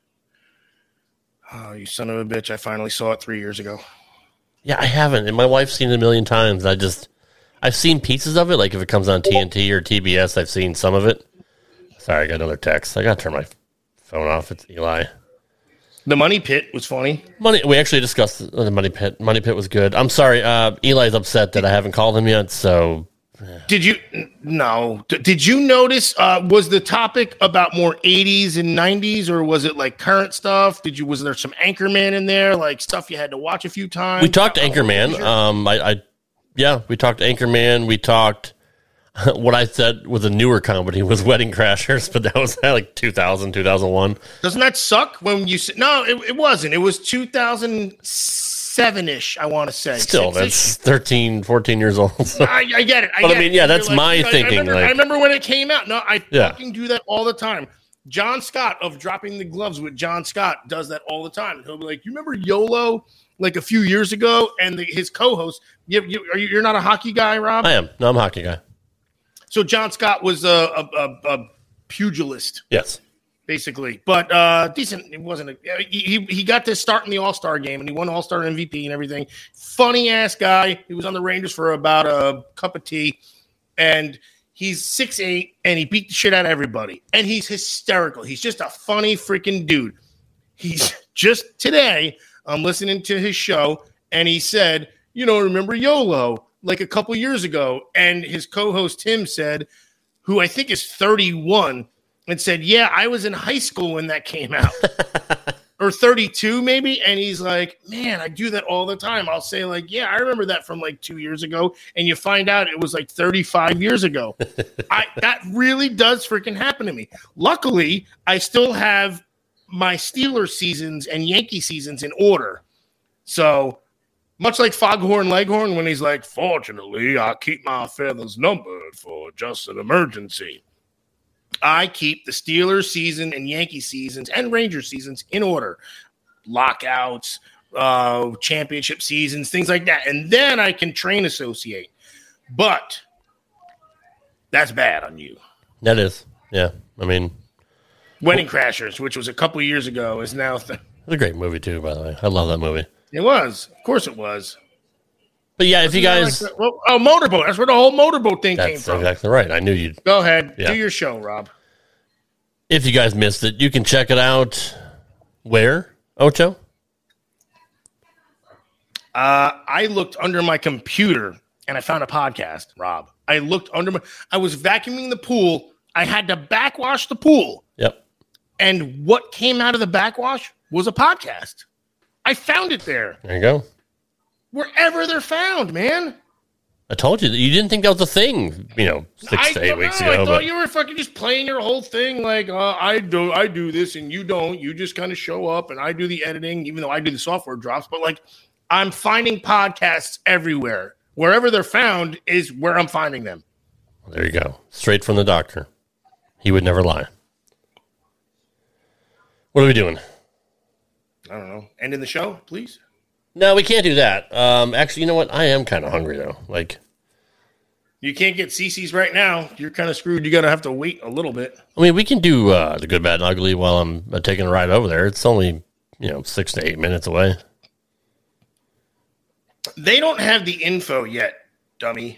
a bitch. Oh, you son of a bitch. I finally saw it three years ago. Yeah, I haven't, and my wife's seen it a million times. I just, I've seen pieces of it, like if it comes on T N T or T B S, I've seen some of it. Sorry, I got another text. I got to turn my phone off. It's Eli. The Money Pit was funny. Money. We actually discussed the Money Pit. Money Pit was good. I'm sorry. Uh, Eli's upset that I haven't called him yet, so... Did you no? D- did you notice? Uh, was the topic about more eighties and nineties, or was it like current stuff? Did you? Was there some Anchorman in there, like stuff you had to watch a few times? We talked Anchorman. Um, I, I, yeah, we talked Anchorman. We talked what I said was a newer comedy was Wedding Crashers, but that was like two thousand, two thousand one. Doesn't that suck when you say no? It, it wasn't. It was two thousand seven-ish. I want to say. Still, Six-ish. that's thirteen, fourteen years old. So. I, I get it. I But I get mean, it. yeah, You're that's like- my I thinking, remember, like- I remember when it came out. No, I Yeah. fucking do that all the time. John Scott of Dropping the Gloves with John Scott does that all the time. He'll be like, "You remember YOLO like a few years ago?" And the, his co-host, you, you, are you, you're not a hockey guy, Rob? I am. No, I'm a hockey guy. So John Scott was a, a, a, a pugilist, Yes. basically, but uh, decent. It wasn't. A, he he got to start in the All Star game, and he won All Star M V P and everything. Funny ass guy. He was on the Rangers for about a cup of tea, and he's six eight, and he beat the shit out of everybody. And he's hysterical. He's just a funny freaking dude. He's just today. I'm listening to his show, and he said, "You know, remember YOLO?" Like a couple years ago, and his co-host Tim said, who I think is thirty-one, and said, "Yeah, I was in high school when that came out." Or thirty-two maybe, and he's like, "Man, I do that all the time." I'll say like, "Yeah, I remember that from like two years ago," and you find out it was like thirty-five years ago. I that really does freaking happen to me. Luckily, I still have my Steelers seasons and Yankee seasons in order. So much like Foghorn Leghorn when he's like, "Fortunately, I keep my feathers numbered for just an emergency." I keep the Steelers season and Yankee seasons and Ranger seasons in order. Lockouts, uh, championship seasons, things like that. And then I can train associate. But that's bad on you. That is. Yeah. I mean, Wedding Crashers, which was a couple years ago, is now. Th- it's a great movie, too, by the way. I love that movie. It was. Of course it was. But yeah, if you guys. Like well, oh, Motorboat. That's where the whole Motorboat thing came That's from. exactly right. I knew you'd. Go ahead. Yeah. Do your show, Rob. If you guys missed it, you can check it out. Where, Ocho? Uh, I looked under my computer and I found a podcast, Rob. I looked under my. I was vacuuming the pool. I had to backwash the pool. Yep. And what came out of the backwash was a podcast. I found it there. There you go. Wherever they're found, man. I told you that you didn't think that was a thing, you know, six I to eight don't weeks know. ago. I thought But you were fucking just playing your whole thing like uh, I do. I do this and you don't. You just kind of show up and I do the editing, even though I do the software drops. But like, I'm finding podcasts everywhere. Wherever they're found is where I'm finding them. there you go. Straight from the doctor. He would never lie. What are we doing? I don't know. Ending the show, please. No, we can't do that. Um, actually, you know what? I am kind of hungry, though. Like, You can't get C C's right now. You're kind of screwed. You got to have to wait a little bit. I mean, we can do uh, the good, bad, and ugly while I'm uh, taking a ride over there. It's only, you know, six to eight minutes away. They don't have the info yet, dummy.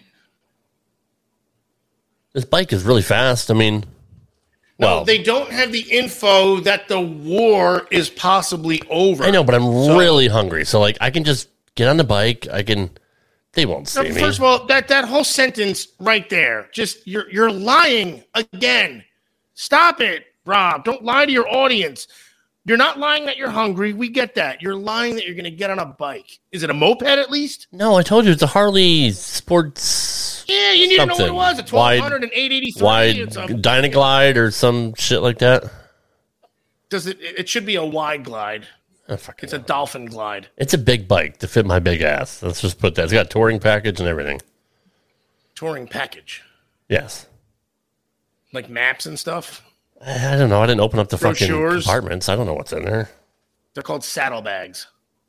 This bike is really fast. I mean, No, well, they don't have the info that the war is possibly over. I know, but I'm So- really hungry. So, like, I can just get on the bike. I can. They won't see No, me. first of all, that, that whole sentence right there, just you're you're lying again. Stop it, Rob. Don't lie to your audience. You're not lying that you're hungry. We get that. You're lying that you're going to get on a bike. Is it a moped at least? No, I told you it's a Harley Sports. Yeah, you need to know what it Something. was. A twelve hundred and eight eighty-three. Wide It's a- Dynaglide or some shit like that. Does it? It should be a wide glide. Oh, fuck It's it. a dolphin glide. It's a big bike to fit my big ass. Let's just put that. It's got a touring package and everything. Touring package, Yes. like maps and stuff. I don't know. I didn't open up the fucking Brochures. compartments. I don't know what's in there. They're called saddlebags.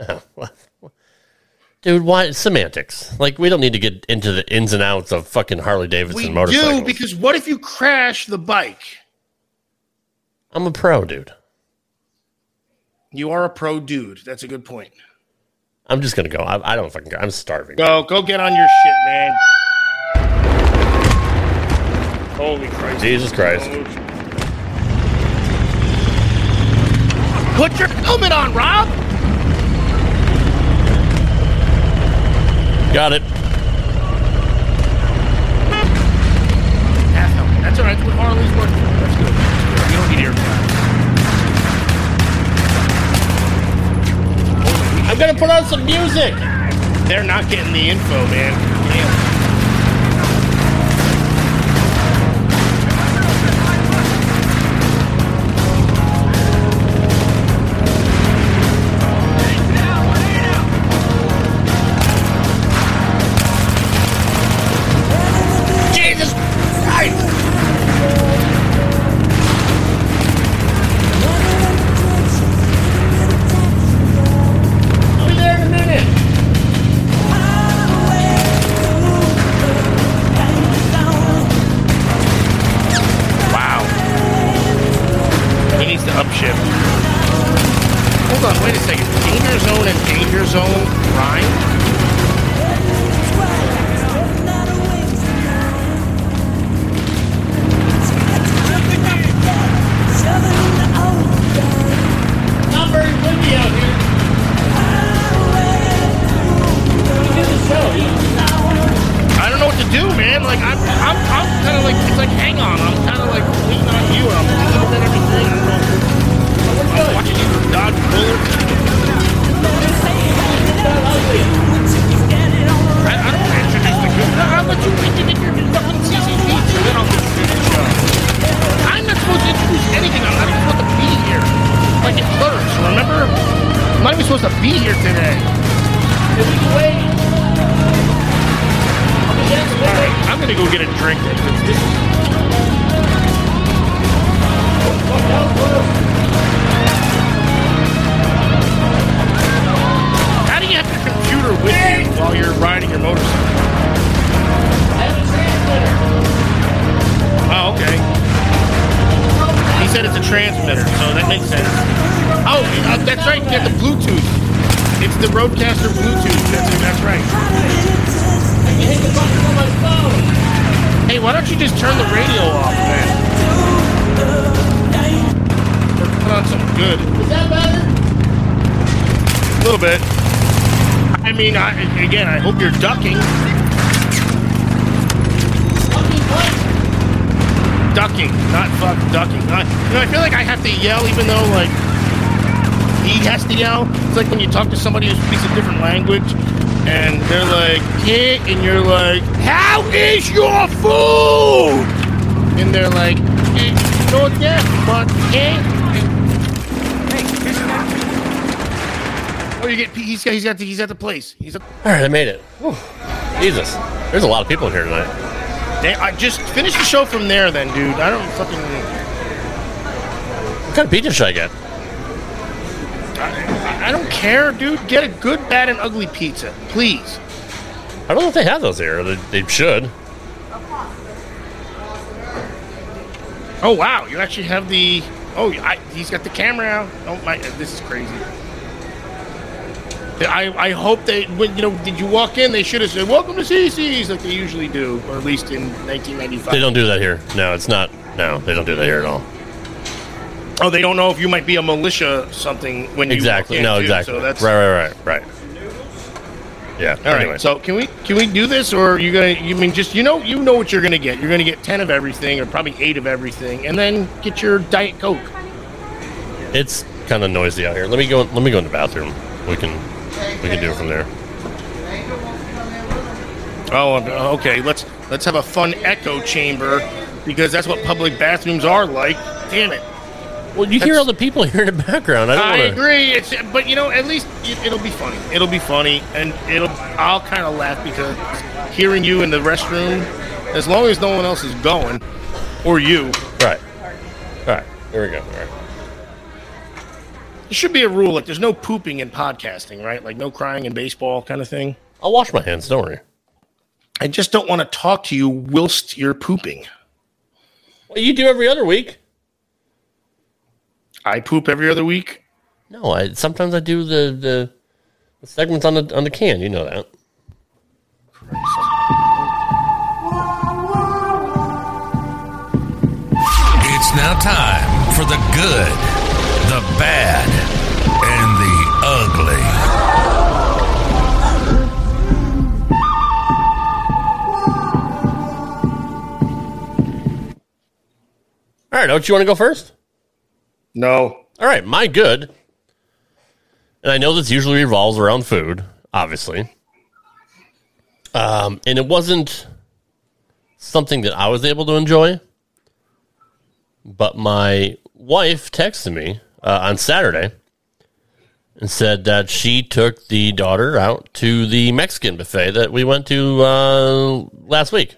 Dude, why? Semantics. Like, we don't need to get into the ins and outs of fucking Harley Davidson We motorcycles. do, because what if you crash the bike? I'm a pro, dude. You are a pro dude. That's a good point. I'm just going to go. I, I don't fucking care. I'm starving. Go, go get on your shit, man. Holy Christ. Jesus Christ. Put your helmet on, Rob. Got it. Half helmet. That's all right. That's what Harley's working for. That's good. That's good. You don't need ear flaps. I'm going to put on some music. They're not getting the info, man. Damn. Jesus Christ! I'll be there in a minute. Wow. He needs to upshift. Hold on, wait a second. Danger zone and danger zone rhyme? Not very windy out here. I don't know what to do, man. Like I'm, I'm, I'm kind of like it's like hang on. I'm kind of like leaning on you. I'm looking at everything. I don't know. I'm watching you dodge bullets. I, I don't want to introduce the good. I'll let you introduce your fucking C C P, and then I'll introduce the show. I'm not supposed to introduce anything. I'm not even supposed to be here. Like it clerks, remember? I'm not even supposed to be here today. If we can wait. All right, I'm gonna go get a drink. This is- How do you have your computer with you while you're riding your motorcycle? Oh, okay. He said it's a transmitter, so that makes sense. Oh, uh, that's right. You got the Bluetooth. It's the Roadcaster Bluetooth. That's, that's right. Hey, why don't you just turn the radio off, man? Or put on something good. Is that better? A little bit. I mean, I, again, I hope you're ducking. Ducking, not fuck ducking. I, you know, I feel like I have to yell even though, like, he has to yell. It's like when you talk to somebody who speaks a different language and they're like, hey, and you're like, how is your food? And they're like, eh, no, yeah, but, eh. Oh, you get, he's got, he's got, the, he's at the place. He's at, All right, I made it. Whew. Jesus. There's a lot of people in here tonight. they, I just finish the show from there then, dude. I don't fucking... What kind of pizza should I get? I, I don't care, dude. Get a good, bad, and ugly pizza, please. I don't know if they have those here. They, they should. Oh, wow. You actually have the... Oh, I, he's got the camera out. Oh, my... This is crazy. I, I hope they... When, you know, did you walk in? They should have said, welcome to C C's, like they usually do. Or at least in nineteen ninety-five. They don't do that here. No, it's not. No, they don't do that here at all. Oh, they don't know if you might be a militia something when you Exactly. walk in, No, too, exactly. So that's... Right, right, right, right. Yeah. All anyway. right. So can we can we do this, or are you gonna? You mean just you know you know what you're gonna get? You're gonna get ten of everything, or probably eight of everything, and then get your Diet Coke. It's kind of noisy out here. Let me go. Let me go in the bathroom. We can we can do it from there. Oh, okay. Let's let's have a fun echo chamber because that's what public bathrooms are like. Damn it. Well, you hear all the people here in the background. I don't I wanna... agree. It's but you know at least it, it'll be funny. It'll be funny, and it'll I'll kind of laugh because hearing you in the restroom, as long as no one else is going, or you. Right. All right. Here we go. All right. There should be a rule like there's no pooping in podcasting, right? Like no crying in baseball kind of thing. I'll wash my hands. Don't worry. I just don't want to talk to you whilst you're pooping. Well, you do every other week. I poop every other week. No, I sometimes I do the the, the segments on the on the can. You know that. It's now time for the good, the bad, and the ugly. All right, don't you want to go first? No. All right, my good. And I know this usually revolves around food, obviously. Um, and it wasn't something that I was able to enjoy. But my wife texted me uh, on Saturday and said that she took the daughter out to the Mexican buffet that we went to uh, last week.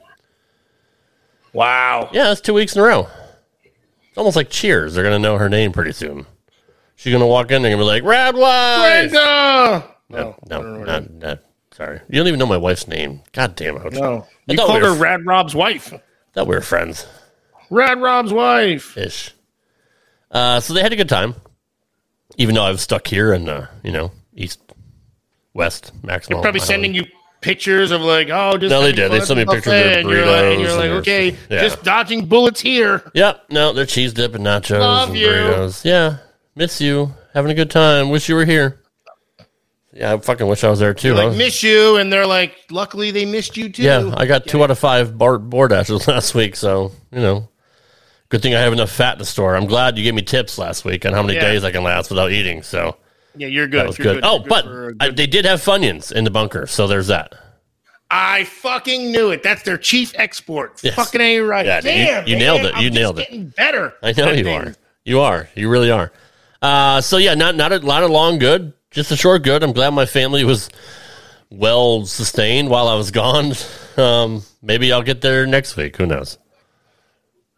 Wow. Yeah, that's two weeks in a row. It's almost like Cheers. They're going to know her name pretty soon. She's going to walk in and going to be like, Rad Wife! Brenda! No, No, no, not, not, sorry. You don't even know my wife's name. God damn it. No. I You thought called we her were, Rad Rob's wife. thought we were friends. Rad Rob's wife. Ish. Uh, so they had a good time. Even though I was stuck here in, uh, you know, east, west, maximum. They're probably sending you pictures of like, oh, just No, they having did. They fun sent me at the pictures of their buffet, and you're like, and you're burritos like and okay, their- yeah. just dodging bullets here. Yep. No, they're cheese dip and nachos Love and you. burritos. Yeah. Miss you. Having a good time. Wish you were here. Yeah, I fucking wish I was there too. You're I like, was- miss you, and they're like, luckily they missed you too. Yeah, I got two out of five bar- board dashes last week, so, you know, good thing I have enough fat to store. I'm glad you gave me tips last week on how many Yeah. days I can last without eating, so Yeah, you're good. that was You're good. Oh, You're but for a I, good- they did have Funyuns in the bunker, so there's that. I fucking knew it. That's their chief export. Yes. Fucking A right. Yeah, dude, you- Damn, you man, nailed it. I'm You just nailed it. getting better. I know at you things. are. You are. You really are. Uh, so, yeah, not, not a lot of long good, just a short good. I'm glad my family was well sustained while I was gone. Um, maybe I'll get there next week. Who knows?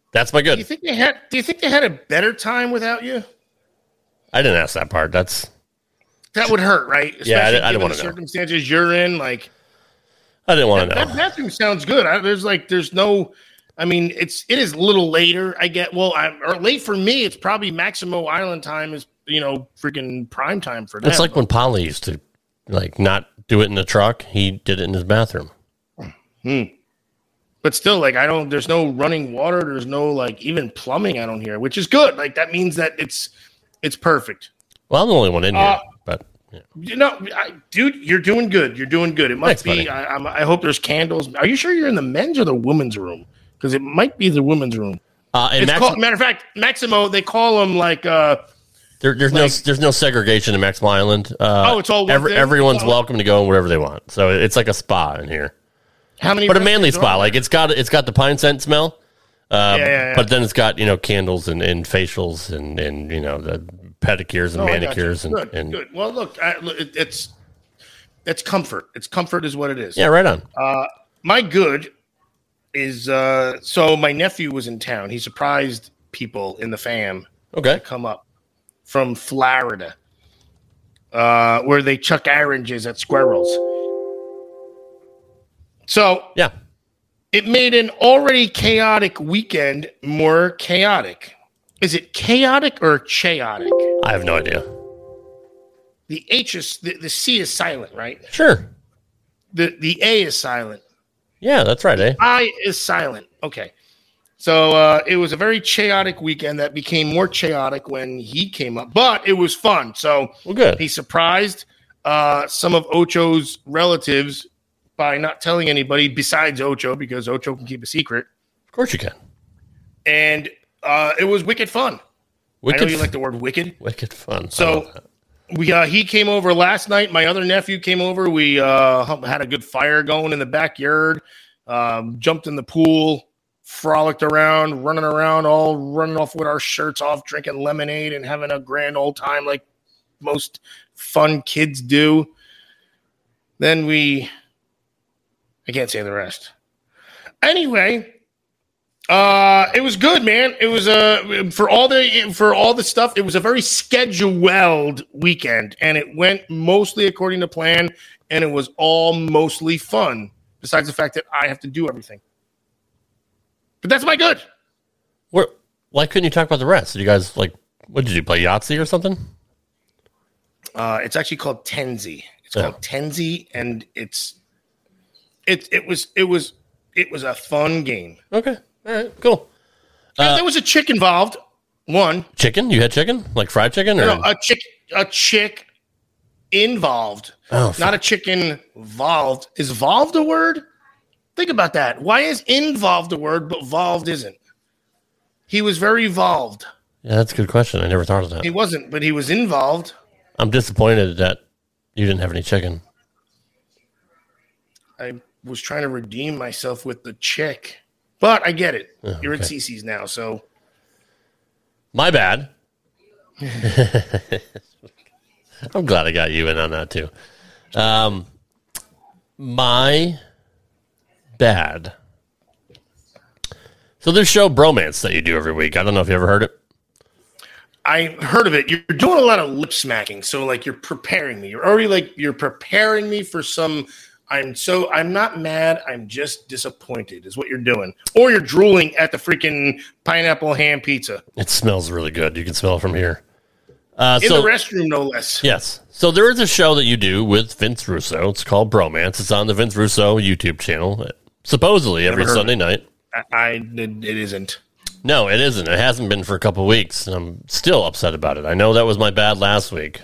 That's my Do you good. think they had? Do you think they had a better time without you? I didn't ask that part. That's That would hurt, right? Especially Yeah, I didn't- I didn't given wanna the know. circumstances you're in. Like I didn't want to that know. bathroom sounds good. I, there's like there's no. I mean, it's it is a little later. I get well, I'm or late for me. It's probably Maximo Island time is you know freaking prime time for them. It's like when Polly used to like not do it in the truck. He did it in his bathroom. Hmm. But still, like I don't. There's no running water. There's no like even plumbing. I don't hear, which is good. Like that means that it's it's perfect. Well, I'm the only one in Uh, here, but yeah. You know, I, dude, you're doing good. You're doing good. It must Thanks, be. buddy. I, I'm, I hope there's candles. Are you sure you're in the men's or the women's room? Because it might be the women's room. Uh, and It's Max, called, matter of fact, Maximo. They call them like. uh there, there's no like- there's no segregation in Maximo Island. Uh, Oh, it's all one every, thing? everyone's Oh. welcome to go wherever they want. So it's like a spa in here, How many? but a manly restaurants spa. are Like it's got it's got the pine scent smell. Uh, Yeah, yeah, yeah. But then it's got you know candles and, and facials and, and you know the pedicures and there? Oh, I got you. manicures and, Good, and good. Well, look, I, look, it, it's it's comfort. It's comfort is what it is. yeah, right on. Uh, my good is uh, so my nephew was in town. He surprised people in the fam Okay, to come up from Florida, uh, where they chuck oranges at squirrels. So yeah. it made an already chaotic weekend more chaotic. Is it chaotic or chaotic? I have no idea. The H is the, the C is silent, right? Sure. The the A is silent. Yeah, that's right, eh? I is silent. Okay. So uh, it was a very chaotic weekend that became more chaotic when he came up, but it was fun. So Well, good. he surprised uh, some of Ocho's relatives by not telling anybody besides Ocho because Ocho can keep a secret. Of course you can. And uh, it was wicked fun. I Wicked, know you like the word wicked. wicked fun. I So love that. we uh, he came over last night. My other nephew came over. We uh, had a good fire going in the backyard. Um, jumped in the pool, frolicked around, running around, all running off with our shirts off, drinking lemonade and having a grand old time like most fun kids do. Then we, I can't say the rest. Anyway, uh, it was good, man. It was uh, for all the for all the stuff. It was a very scheduled weekend, and it went mostly according to plan, and it was all mostly fun. Besides the fact that I have to do everything, but that's my good. Where, why couldn't you talk about the rest? Did you guys like? What did you play Yahtzee or something? Uh, it's actually called Tenzi. It's Yeah. called Tenzi, and it's it it was it was it was a fun game. Okay, all right, cool. Uh, there was a chick involved. One, Chicken? You had chicken? Like fried chicken? Or no, a chick a chick involved. Oh, Not a chicken involved. Is volved a word? Think about that. Why is involved a word, but volved isn't? He was very involved. yeah, that's a good question. I never thought of that. He wasn't, but he was involved. I'm disappointed that you didn't have any chicken. I was trying to redeem myself with the chick, but I get it. Oh, You're at okay. Cece's now, so My bad. I'm glad I got you in on that too. Um, my bad. So this show Bromance that you do every week. I don't know if you ever heard it. I heard of it. You're doing a lot of lip smacking, so like you're preparing me. You're already like you're preparing me for some. I'm so I'm not mad. I'm just disappointed. Is what you're doing, or you're drooling at the freaking pineapple ham pizza It smells really good. You can smell it from here. Uh, in so the restroom, no less. yes, so there is a show that you do with Vince Russo. It's called Bromance. It's on the Vince Russo YouTube channel. Supposedly every Never heard Sunday of night. I, I it, it isn't. No, it isn't. It hasn't been for a couple of weeks. And I'm still upset about it. I know that was my bad last week.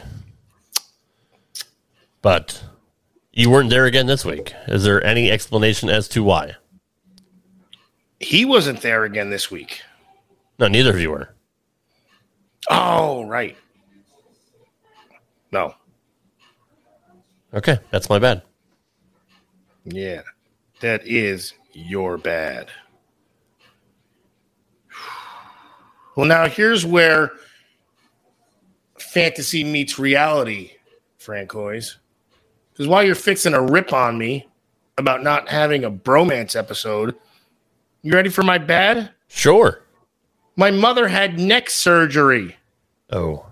But you weren't there again this week. Is there any explanation as to why? He wasn't there again this week. No, neither of you were. Oh, right. No. Okay, that's my bad. Yeah, that is your bad. Well, now here's where fantasy meets reality, Francois. Because while you're fixing a rip on me about not having a bromance episode, you ready for my bad? Sure. My mother had neck surgery. Oh.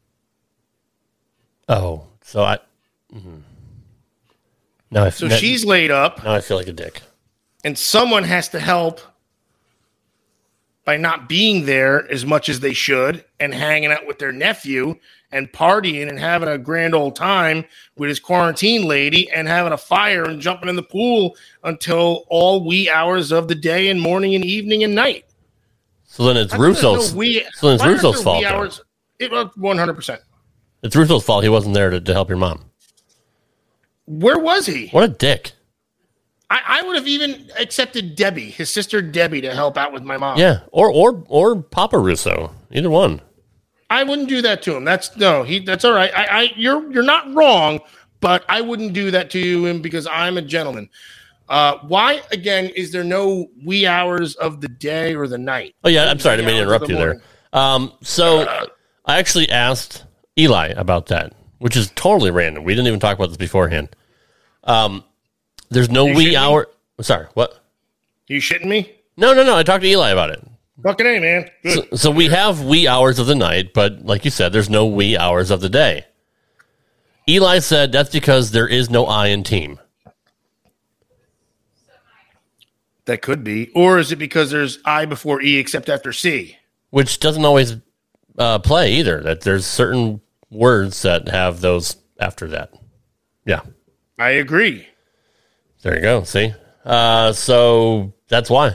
Oh. So I. Mm-hmm. No, I So now, she's laid up, now I feel like a dick. and someone has to help by not being there as much as they should and hanging out with their nephew and partying and having a grand old time with his quarantine lady and having a fire and jumping in the pool until all wee hours of the day and morning and evening and night. So then it's How come there's Russo's. no wee- so then it's why aren't Russo's there fault. wee though. hours? It was one hundred percent. It's Russo's fault. He wasn't there to, to help your mom. Where was he? What a dick. I, I would have even accepted Debbie, his sister Debbie, to help out with my mom. Yeah, or or or Papa Russo. Either one. I wouldn't do that to him. That's no, he. That's all right. I, I, you're, you're not wrong, but I wouldn't do that to him because I'm a gentleman. Uh, why again is there no wee hours of the day or the night? Oh yeah, I'm sorry, I didn't mean to Wee hours interrupt of you the there. morning. Um, so I actually asked Eli about that, which is totally random. We didn't even talk about this beforehand. Um, there's no You wee shitting me? hour. Sorry, what? You shitting me? No, no, no. I talked to Eli about it. Fucking A, man. Good. So, so we have wee hours of the night, but like you said, there's no wee hours of the day. Eli said that's because there is no I in team. That could be. Or is it because there's I before E except after C? Which doesn't always uh, play either. That there's certain words that have those after that. Yeah, I agree. there you go. See, uh, so that's why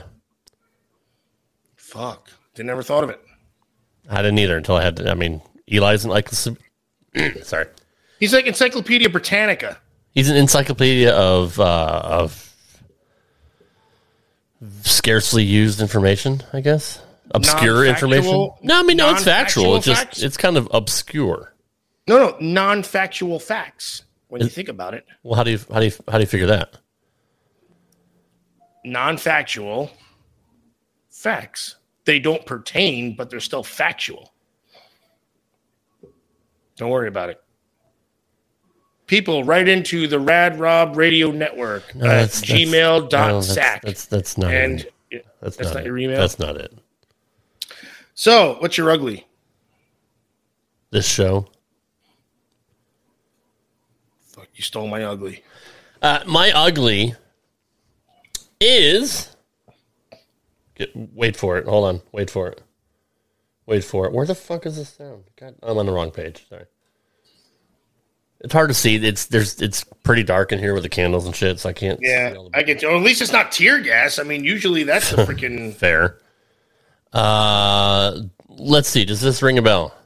Fuck. They never thought of it. I didn't either until I had. To, I mean, Eli isn't like this. Sorry, He's like Encyclopedia Britannica. he's an encyclopedia of uh, of scarcely used information. I guess obscure Non-factual- information. No, I mean no, it's factual. non-factual It's just facts? it's kind of obscure. No, no, non-factual facts. When you think about it, Well, how do you how do you how do you figure that? non-factual facts. They don't pertain, but they're still factual. Don't worry about it. People write into the Rad Rob Radio Network No, at that's- that's- gmail no, dot that's- sac. That's that's not And even- that's, that's, not, not, your it. email. That's not it. So, what's your ugly? This show. Fuck, you stole my ugly. Uh, my ugly is. Get, wait for it. Hold on. Wait for it. Wait for it. Where the fuck is this sound? God, I'm on the wrong page. Sorry. It's hard to see. It's there's it's pretty dark in here with the candles and shit, so I can't. see Yeah, all the- I get. Or at least it's not tear gas. I mean, usually that's a freaking. Fair. Uh, let's see. Does this ring a bell?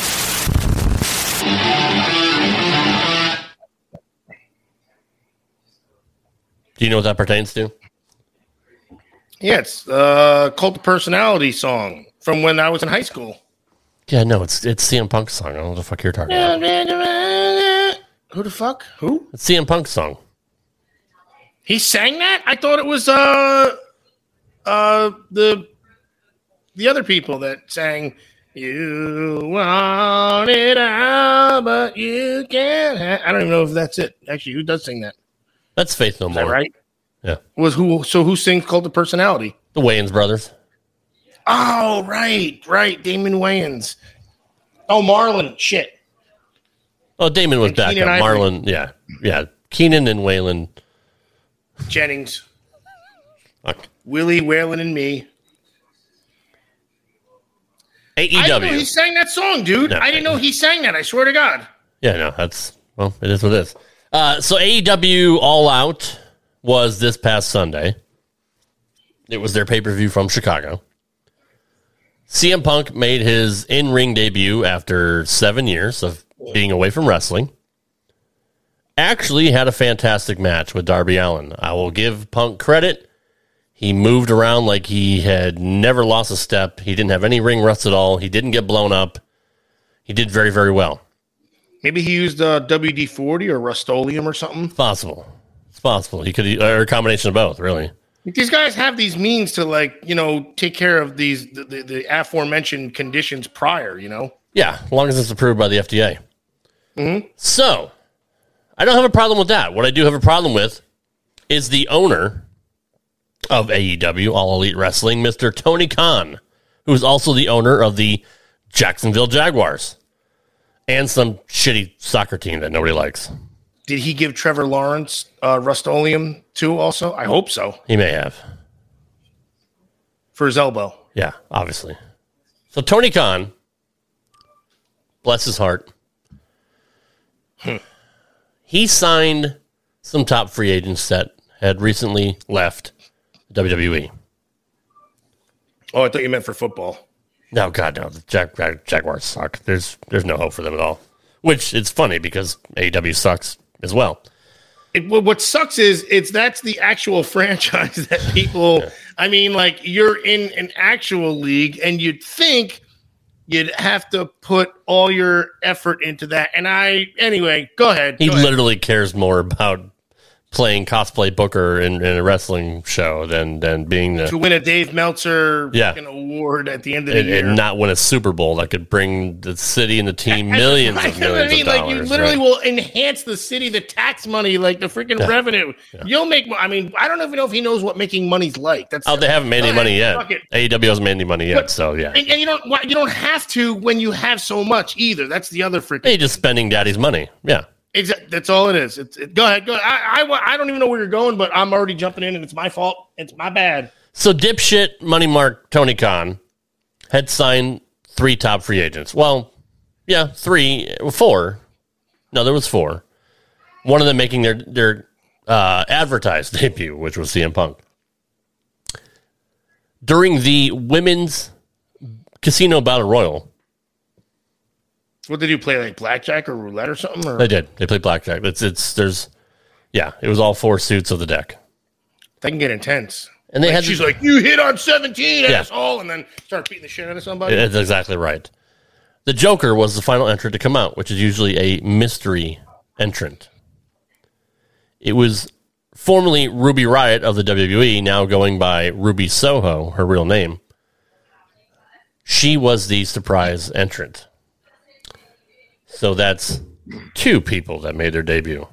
Do you know what that pertains to? Yeah, it's uh, Cult of Personality song from when I was in high school. Yeah, no, it's it's C M Punk's song. I don't know what the fuck you're talking about. Who the fuck? Who? It's C M Punk's song. He sang that? I thought it was uh uh the the other people that sang "You Want It All, but you can't." Ha-. I don't even know if that's it. Actually, who does sing that? That's Faith No Is More. that right? Yeah. Was who? So who sings "Cult of Personality"? The Wayans brothers. Oh, right, right. Damon Wayans. Oh, Marlon. Shit. Oh, Damon was And back Keenan up. Ivory. Marlon, yeah. Yeah. Keenan and Waylon. Jennings. Fuck. Willie, Whalen, and me. A E I didn't know W. he sang that song, dude. No. I didn't know he sang that. I swear to God. Yeah, no, that's, well, it is what it is. Uh, so A E W All Out was this past Sunday. It was their pay-per-view from Chicago. C M Punk made his in-ring debut after seven years of being away from wrestling. Actually had a fantastic match with Darby Allin. I will give Punk credit. He moved around like he had never lost a step. He didn't have any ring rust at all. He didn't get blown up. He did very, very well. Maybe he used uh, W D forty or Rust-Oleum or something. It's possible. It's possible. He could, or a combination of both, really. These guys have these means to, like, you know, take care of these the, the, the aforementioned conditions prior, you know? Yeah, as long as it's approved by the F D A. Mm-hmm. So, I don't have a problem with that. What I do have a problem with is the owner of A E W, All Elite Wrestling, Mister Tony Khan, who is also the owner of the Jacksonville Jaguars and some shitty soccer team that nobody likes. Did he give Trevor Lawrence uh, Rust-Oleum too also? I hope so. He may have. For his elbow. Yeah, obviously. So Tony Khan, bless his heart, hmm. he signed some top free agents that had recently left W W E. Oh, I thought you meant for football. No, God, no. The Jag- Jag- Jaguars suck. There's there's no hope for them at all. Which, it's funny because A E W sucks as well. It, well, what sucks is it's that's the actual franchise that people. Yeah. I mean, like you're in an actual league, and you'd think you'd have to put all your effort into that. And I, anyway, go ahead. He go literally ahead. cares more about playing cosplay booker in, in a wrestling show than than being the to win a Dave Meltzer yeah. award at the end of the and, year and not win a Super Bowl that could bring the city and the team millions I, of millions I mean, of like dollars. you literally right? will enhance the city, the tax money, like the freaking Yeah. revenue. Yeah. You'll make. I mean, I don't even know if he knows what making money's like. That's Oh, they haven't made any uh, money yet. fuck it. A E W hasn't made any money yet, But- so yeah. And, and you don't. You don't have to when you have so much either. That's the other freaking. Hey, just spending daddy's money. Yeah. Exactly. That's all it is. It's, it, go ahead. Go ahead. I, I, I don't even know where you're going, but I'm already jumping in, and it's my fault. It's my bad. So dipshit money mark Tony Khan had signed three top free agents. Well, yeah, three, four. No, there was four. One of them making their their uh, advertised debut, which was C M Punk. During the women's casino battle royal, What did you play, like blackjack or roulette or something? Or? they did. They played blackjack. It's it's there's, yeah, it was all four suits of the deck. That can get intense. And they Like, had she's to- like, you hit on seventeen, Yeah. asshole, and then start beating the shit out of somebody. That's exactly right. The Joker was the final entrant to come out, which is usually a mystery entrant. It was formerly Ruby Riott of the W W E, now going by Ruby Soho, her real name. She was the surprise entrant. So that's two people that made their debut.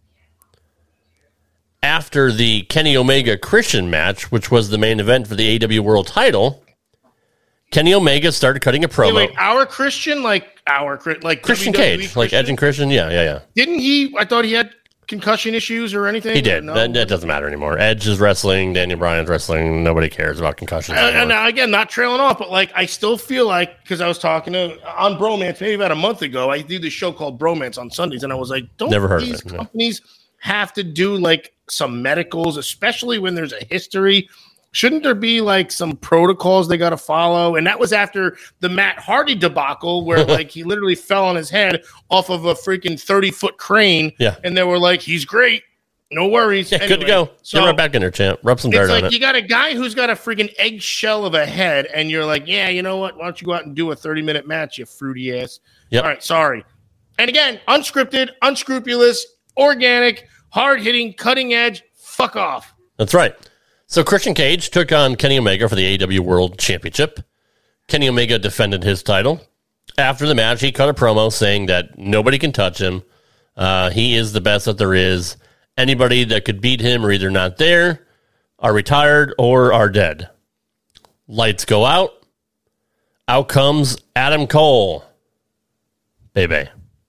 After the Kenny Omega Christian match, which was the main event for the A E W World title, Kenny Omega started cutting a promo. Wait, wait, our Christian, like our Chri- like Christian W W E Cage, like Edge and Christian, yeah, yeah, yeah. Didn't he? I thought he had concussion issues or anything. He did. No? That, that doesn't matter anymore. Edge is wrestling. Daniel Bryan's wrestling. Nobody cares about concussions Uh, anymore. and now, again, not trailing off, but like I still feel like because I was talking to on Bromance maybe about a month ago. I do this show called Bromance on Sundays, and I was like, "Don't Never heard of these it, no. companies have to do like some medicals, especially when there's a history? Shouldn't there be like some protocols they got to follow?" And that was after the Matt Hardy debacle, where like he literally fell on his head off of a freaking thirty foot crane. Yeah. and they were like, "He's great." No worries. Yeah, good to Anyway, go. so- Get right back in there, champ. Rub some it's dirt like on it. you got a guy who's got a freaking eggshell of a head, and you're like, yeah, you know what? Why don't you go out and do a thirty minute match, you fruity ass? Yep. All right, sorry. And again, unscripted, unscrupulous, organic, hard hitting, cutting edge. Fuck off. That's right. So Christian Cage took on Kenny Omega for the A E W World Championship. Kenny Omega defended his title. After the match, he cut a promo saying that nobody can touch him. Uh, he is the best that there is. Anybody that could beat him are either not there, are retired, or are dead. Lights go out. Out comes Adam Cole. Baby.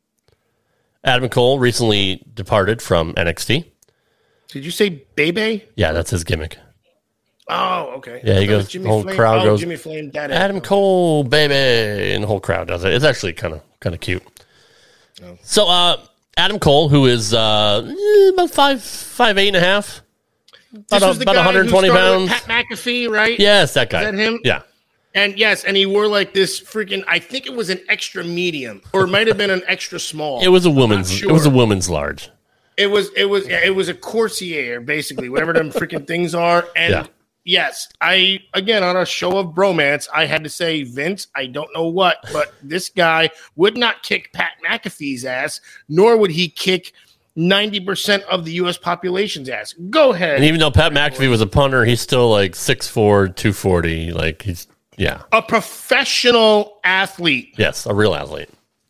Adam Cole recently departed from N X T. Did you say Bebe? Yeah, that's his gimmick. Oh, okay. Yeah, he I thought it was goes- Jimmy whole Flame. crowd oh, goes, Jimmy Flame. That Adam Cole, baby, and the whole crowd does it. It's actually kind of kind of cute. Oh. So, uh, Adam Cole, who is uh, eh, about five, five, eight and a half, about, This was the about guy one hundred twenty who started with pounds. Pat McAfee, right? Yes, that guy. Is that him? Yeah, And yes, and he wore like this freaking. I think it was an extra medium, or it might have been an extra small. it was a woman's. Not It was a sure. woman's large. It was it was yeah, it was a coursier, basically, whatever them freaking things are. And Yeah. yes, I again on a show of bromance, I had to say, Vince, I don't know what, but this guy would not kick Pat McAfee's ass, nor would he kick ninety percent of the U S population's ass. Go ahead. And even though Pat McAfee was a punter, he's still like six foot four, two forty. Like he's yeah, a professional athlete. yes, a real athlete.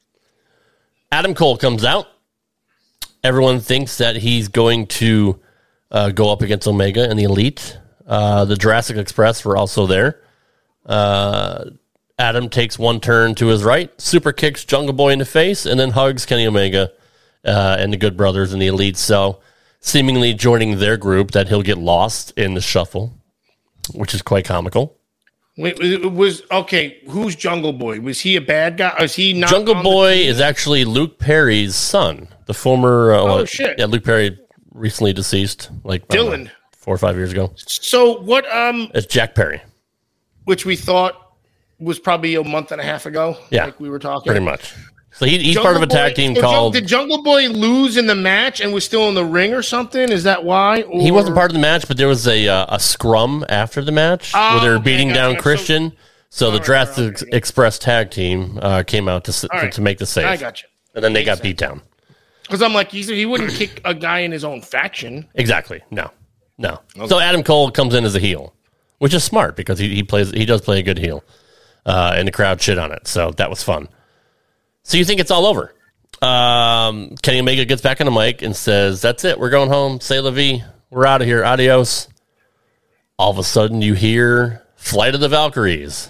Adam Cole comes out. Everyone thinks that he's going to uh, go up against Omega and the Elite. Uh, the Jurassic Express were also there. Uh, Adam takes one turn to his right, super kicks Jungle Boy in the face, and then hugs Kenny Omega uh, and the Good Brothers and the Elite. So, seemingly joining their group, that he'll get lost in the shuffle, which is quite comical. Wait, it was okay. Who's Jungle Boy? Was he a bad guy? Is he not? Jungle Boy is actually Luke Perry's son, the former. Uh, Oh, well, shit. Yeah, Luke Perry recently deceased, like I don't know, Dylan. four or five years ago. So what? Um, It's Jack Perry. which we thought was probably a month and a half ago. Yeah, like we were talking. Pretty much. So he, he's Jungle part of a tag Boy- team so Jung- called. Did Jungle Boy lose in the match and was still in the ring or something? Is that why? Or? He wasn't part of the match, but there was a uh, a scrum after the match Oh, where they were okay, beating gotcha. down So- Christian. So, the All right, Draft all right, Ex- okay. Express tag team uh, came out to, s- All to right. to make the save. I got you. And then they Makes got sense. beat down. Because I'm like, he's, he wouldn't kick a guy in his own faction. Exactly. No, no. So Adam Cole comes in as a heel, which is smart because he, he plays he does play a good heel, uh, and the crowd shit on it. So that was fun. So you think it's all over? Um, Kenny Omega gets back on the mic and says, "That's it. We're going home. Say la vie. We're out of here. Adios." All of a sudden, you hear "Flight of the Valkyries."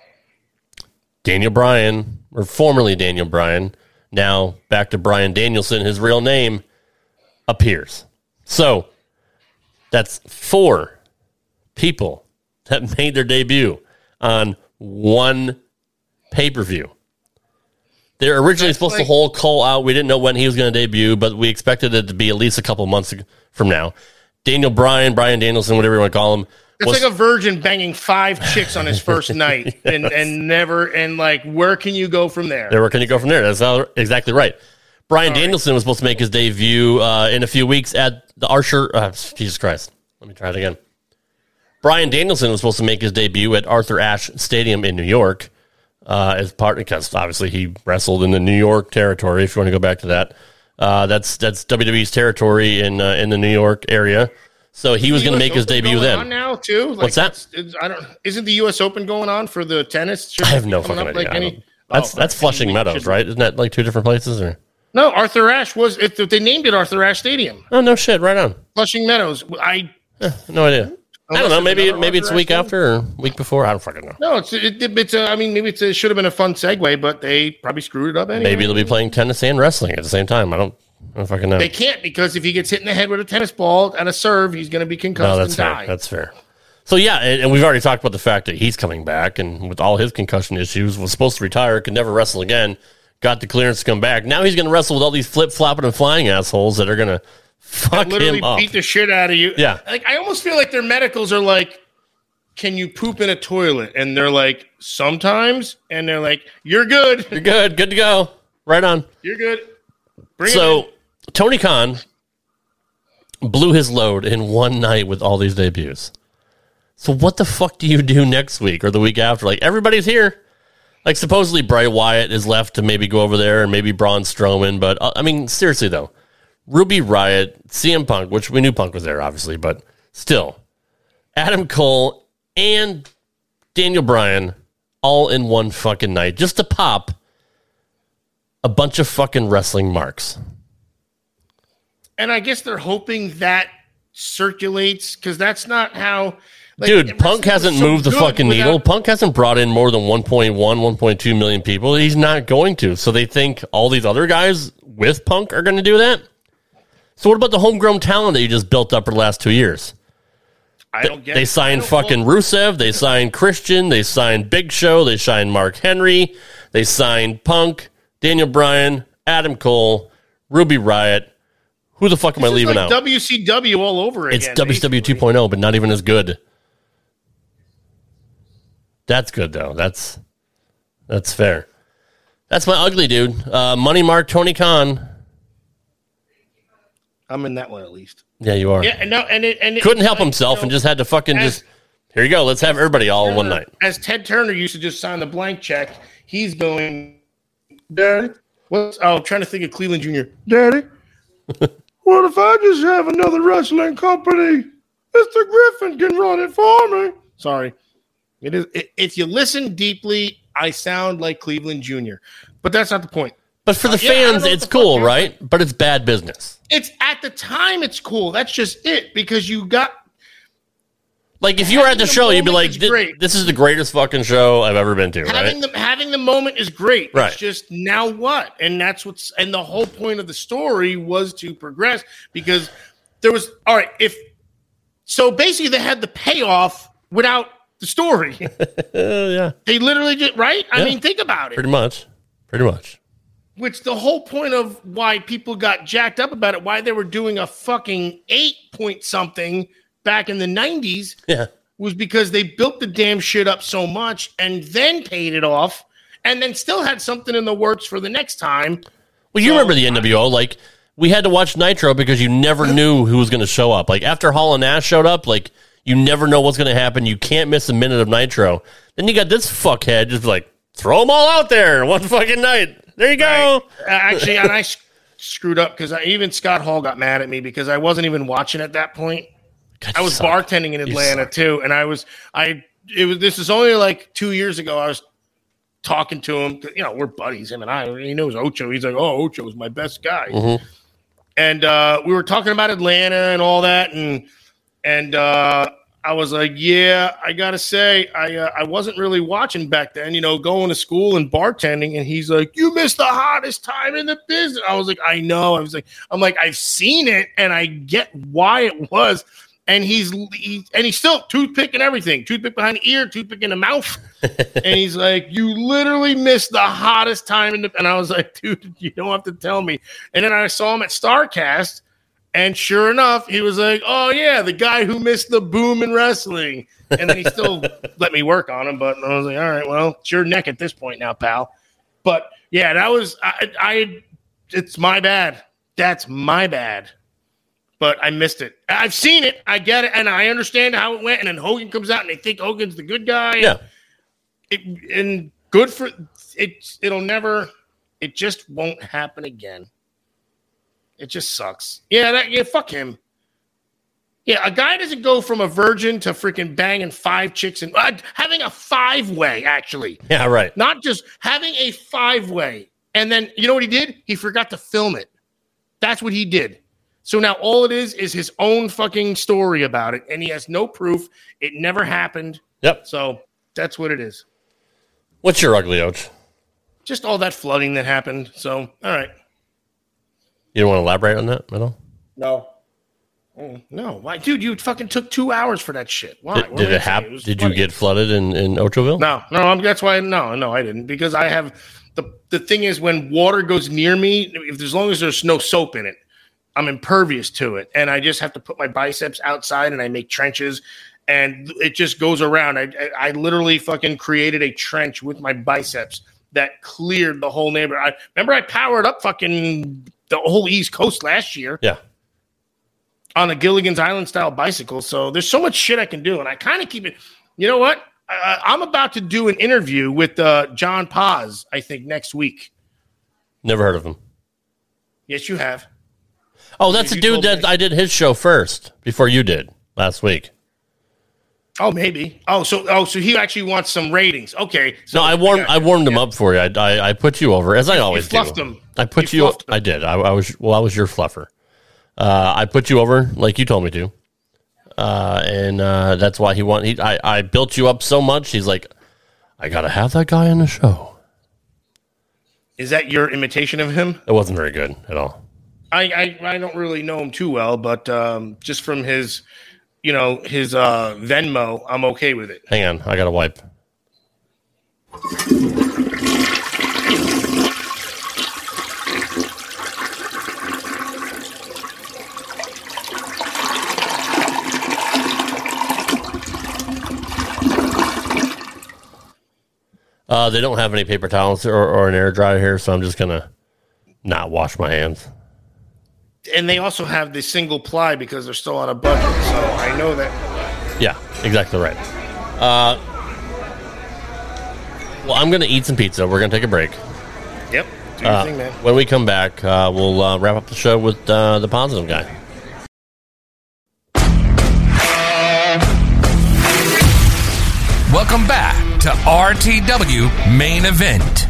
Daniel Bryan, or formerly Daniel Bryan, now back to Bryan Danielson, his real name, appears. So that's four people that made their debut on one pay-per-view. They're originally That's supposed like- to hold Cole out. We didn't know when he was going to debut, but we expected it to be at least a couple months from now. Daniel Bryan, Bryan Danielson, whatever you want to call him. It's was- like a virgin banging five chicks on his first night and, and never, and like, where can you go from there? There, where can you go from there? That's how, exactly right. Bryan Danielson was supposed to make his debut uh, in a few weeks at the Archer. Uh, Jesus Christ. Let me try it again. Bryan Danielson was supposed to make his debut at Arthur Ashe Stadium in New York uh, as part, because obviously he wrestled in the New York territory, if you want to go back to that. Uh, that's that's W W E's territory in uh, in the New York area. So he was going to make his Open debut going then. on now too. Like, What's that? it's- it's- I don't. Isn't the U S Open going on for the tennis? Should I have no coming fucking up idea. like I any- don't- that's Oh, that's any Flushing week Meadows, should- right? Isn't that like two different places? Or No, Arthur Ashe was. It, they named it Arthur Ashe Stadium, oh no shit, right on. Flushing Meadows. I No idea. I don't Unless know. it's Maybe another maybe it's a Arthur week Ashe after or week before. I don't fucking know. no. It's it, it's. A, I mean, maybe it's a, should have been a fun segue, but they probably screwed it up anyway. Maybe they'll be playing tennis and wrestling at the same time. I don't, I don't fucking know. They can't, because if he gets hit in the head with a tennis ball and a serve, he's going to be concussed No, that's and fair. die. That's fair. So yeah, and, and we've already talked about the fact that he's coming back, and with all his concussion issues, was supposed to retire, could never wrestle again, got the clearance to come back. Now he's going to wrestle with all these flip flopping and flying assholes that are going to fuck Literally him up. beat the shit out of you. Yeah. Like, I almost feel like their medicals are like, can you poop in a toilet? And they're like, sometimes. And they're like, you're good. You're good, good to go. Right on. You're good. Bring it So in. Tony Khan blew his load in one night with all these debuts. So what the fuck do you do next week or the week after? Like, everybody's here. Like, supposedly Bray Wyatt is left to maybe go over there and maybe Braun Strowman. But, uh, I mean, seriously, though. Ruby Riott, C M Punk, which we knew Punk was there, obviously, but still. Adam Cole and Daniel Bryan all in one fucking night just to pop a bunch of fucking wrestling marks. And I guess they're hoping that circulates, because that's not how. Like, Dude, wrestling Punk was hasn't so moved the good fucking without- needle. Punk hasn't brought in more than one point one, one point two million people. He's not going to. So they think all these other guys with Punk are going to do that? So what about the homegrown talent that you just built up for the last two years? I don't get They it. I signed don't- fucking Rusev. They signed Christian. They signed Big Show. They signed Mark Henry. They signed Punk, Daniel Bryan, Adam Cole, Ruby Riott. Who the fuck am I This is leaving like out? W C W all over again. It's W C W basically. 2.0, but not even as good. That's good, though. That's that's fair. That's my ugly dude. Uh, Money Mark Tony Khan. I'm in that one at least. Yeah, you are. Yeah, and no, and it and it, Couldn't help like, himself you know, and just had to fucking as- just, here you go. Let's have everybody all in one night. As Ted Turner used to just sign the blank check, he's going, Daddy, what's? Oh, I'm trying to think of Cleveland Junior Daddy, what if I just have another wrestling company? Mister Griffin can run it for me. Sorry, it is. It, if you listen deeply, I sound like Cleveland Junior, but that's not the point. But for the Uh, yeah, I don't fans, know what it's the fuck cool, you're- right? But it's bad business. It's at the time it's cool. That's just it, because you got Like, if you were at the, the show, you'd be moment like, is "Thi- great. this is the greatest fucking show I've ever been to, having right? the having the moment is great. Right. It's just now what? And that's what's and the whole point of the story was to progress because there was all right, if so basically they had the payoff without the story. Uh, yeah, They literally just right? I Yeah. mean, think about it. pretty much. Pretty much. Which the whole point of why people got jacked up about it, why they were doing a fucking eight point something back in the nineties Yeah. was because they built the damn shit up so much and then paid it off and then still had something in the works for the next time. Well, you So, remember the N W O, like, we had to watch Nitro because you never knew who was going to show up. Like, after Hall and Nash showed up, like, you never know what's going to happen. You can't miss a minute of Nitro. Then you got this fuckhead just like, throw them all out there in one fucking night. There you go. Uh, Actually, and I s- screwed up because even Scott Hall got mad at me because I wasn't even watching at that point. God, I you was suck. bartending in You Atlanta suck. too, and I was I it was this is only like two years ago. I was talking to him. You know, we're buddies, him and I. He knows Ocho. He's like, oh, Ocho is my best guy. Mm-hmm. And uh, we were talking about Atlanta and all that, and and uh, I was like, yeah, I gotta say, I uh, I wasn't really watching back then. You know, going to school and bartending, and he's like, you missed the hottest time in the business. I was like, I know. I was like, I'm like, I've seen it, and I get why it was. And he's he, and he's still toothpick and everything, toothpick behind the ear, toothpick in the mouth, and he's like, "You literally missed the hottest time in the." And I was like, "Dude, you don't have to tell me." And then I saw him at StarCast, and sure enough, he was like, "Oh yeah, the guy who missed the boom in wrestling." And then he still let me work on him, but I was like, "All right, well, it's your neck at this point now, pal." But yeah, that was I. I it's my bad. That's my bad. But I missed it. I've seen it. I get it. And I understand how it went. And then Hogan comes out and they think Hogan's the good guy. Yeah. It, and good for it. It'll never, it just won't happen again. It just sucks. Yeah. That, yeah. Fuck him. Yeah. A guy doesn't go from a virgin to freaking banging five chicks and uh, having a five way, actually. Yeah, right. Not just having a five way. And then, you know what he did? He forgot to film it. That's what he did. So now all it is is his own fucking story about it, and he has no proof. It never happened. Yep. So that's what it is. What's your ugly ouch? Just all that flooding that happened. So, all right. You don't want to elaborate on that at all? No. Oh, no. Why? Dude, you fucking took two hours for that shit. Why? Did, What did am I it saying? happen? was Did funny. you get flooded in, in Ochoville? No, no, I'm, that's why. No, no, I didn't. Because I have the, the thing is when water goes near me, if as long as there's no soap in it, I'm impervious to it, and I just have to put my biceps outside, and I make trenches, and it just goes around. I, I, I literally fucking created a trench with my biceps that cleared the whole neighborhood. I remember I powered up fucking the whole East Coast last year. Yeah. On a Gilligan's Island style bicycle. So there's so much shit I can do, and I kind of keep it. You know what? I, I'm about to do an interview with uh, John Paz. I think next week. Never heard of him. Yes, you have. Oh, that's the You dude told that me. I did his show first before you did last week. Oh, maybe. Oh, so oh, so he actually wants some ratings. Okay. So No, I warmed got I you. warmed him Yeah. up for you. I, I I put you over as I always fluffed do. him. I put You you. fluffed him. I did. I, I was well. I was your fluffer. Uh, I put you over like you told me to, uh, and uh, that's why he want. He, I I built you up so much. He's like, I gotta have that guy in the show. Is that your imitation of him? It wasn't very good at all. I, I, I don't really know him too well, but um, just from his, you know, his uh, Venmo, I'm okay with it. Hang on, I gotta wipe. Uh, they don't have any paper towels or, or an air dryer here, so I'm just gonna not wash my hands. And they also have the single ply because they're still on a budget. So I know that. Yeah, exactly right. Uh, well, I'm gonna eat some pizza. We're gonna take a break. Yep. Do your Uh, thing, man. when we come back, uh, we'll uh, wrap up the show with uh, the positive guy. Welcome back to R T W Main Event.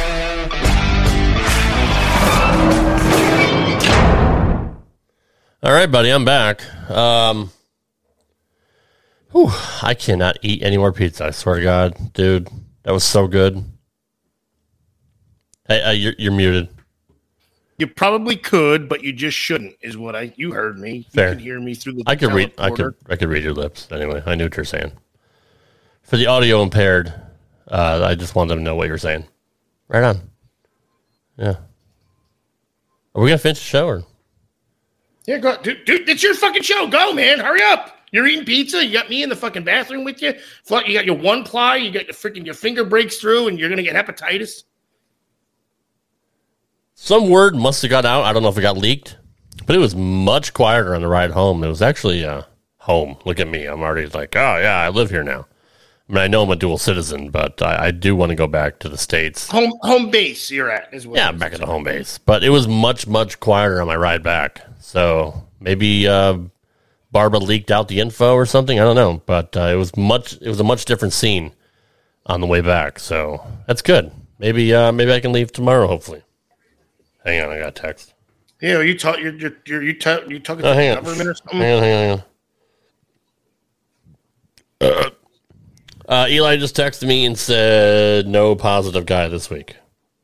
All right, buddy, I'm back. Um, whew, I cannot eat any more pizza. I swear to God, dude, that was so good. Hey, uh, you're, you're muted. You probably could, but you just shouldn't. Is what I you heard me. Fair. You could hear me through the. I could read. I could. I could read your lips. Anyway, I knew what you're saying. For the audio impaired, uh, I just wanted them to know what you're saying. Right on. Yeah. Are we gonna finish the show or? Yeah, go, dude, dude. It's your fucking show. Go, man. Hurry up. You're eating pizza. You got me in the fucking bathroom with you. You got your one ply. You got your freaking your finger breaks through, and you're gonna get hepatitis. Some word must have got out. I don't know if it got leaked, but it was much quieter on the ride home. It was actually uh, home. Look at me. I'm already like, oh, yeah, I live here now. I mean, I know I'm a dual citizen, but I, I do want to go back to the States. Home home base you're at as well. Yeah, back at the home base. But it was much, much quieter on my ride back. So maybe uh, Barbara leaked out the info or something. I don't know. But uh, it was much. It was a much different scene on the way back. So that's good. Maybe uh, maybe I can leave tomorrow, hopefully. Hang on, I got a text. Yeah, you talk. You're you're you're you, ta- you talking oh, to the on. government or something? Hang on, hang on, hang on. Uh, uh, Eli just texted me and said no positive guy this week.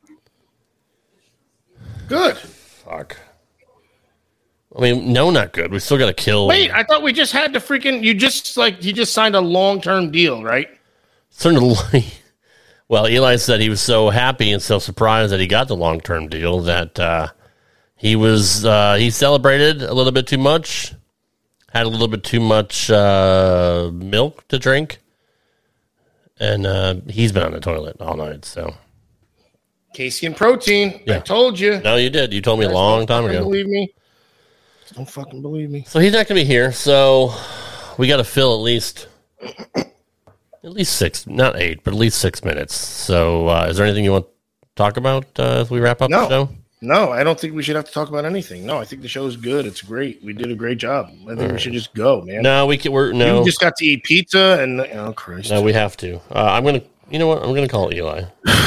Good. Fuck. I mean, no, not good. We still got to kill. Wait, I thought we just had to freaking. You just like you just signed a long term deal, right? Certainly. Well, Eli said he was so happy and so surprised that he got the long-term deal that uh, he was uh, he celebrated a little bit too much, had a little bit too much uh, milk to drink, and uh, he's been on the toilet all night. So, casein protein. Yeah. I told you. No, you did. You told me a long time Don't ago. believe me? Don't fucking believe me. So he's not going to be here. So we got to fill at least. At least six, not eight, but at least six minutes. So uh, is there anything you want to talk about uh, as we wrap up No. the show? No, I don't think we should have to talk about anything. No, I think the show is good. It's great. We did a great job. I think we should just go, man. No, we can. We're no. You just got to eat pizza and oh Christ. No, we have to. Uh, I'm gonna. You know what? I'm gonna call Eli.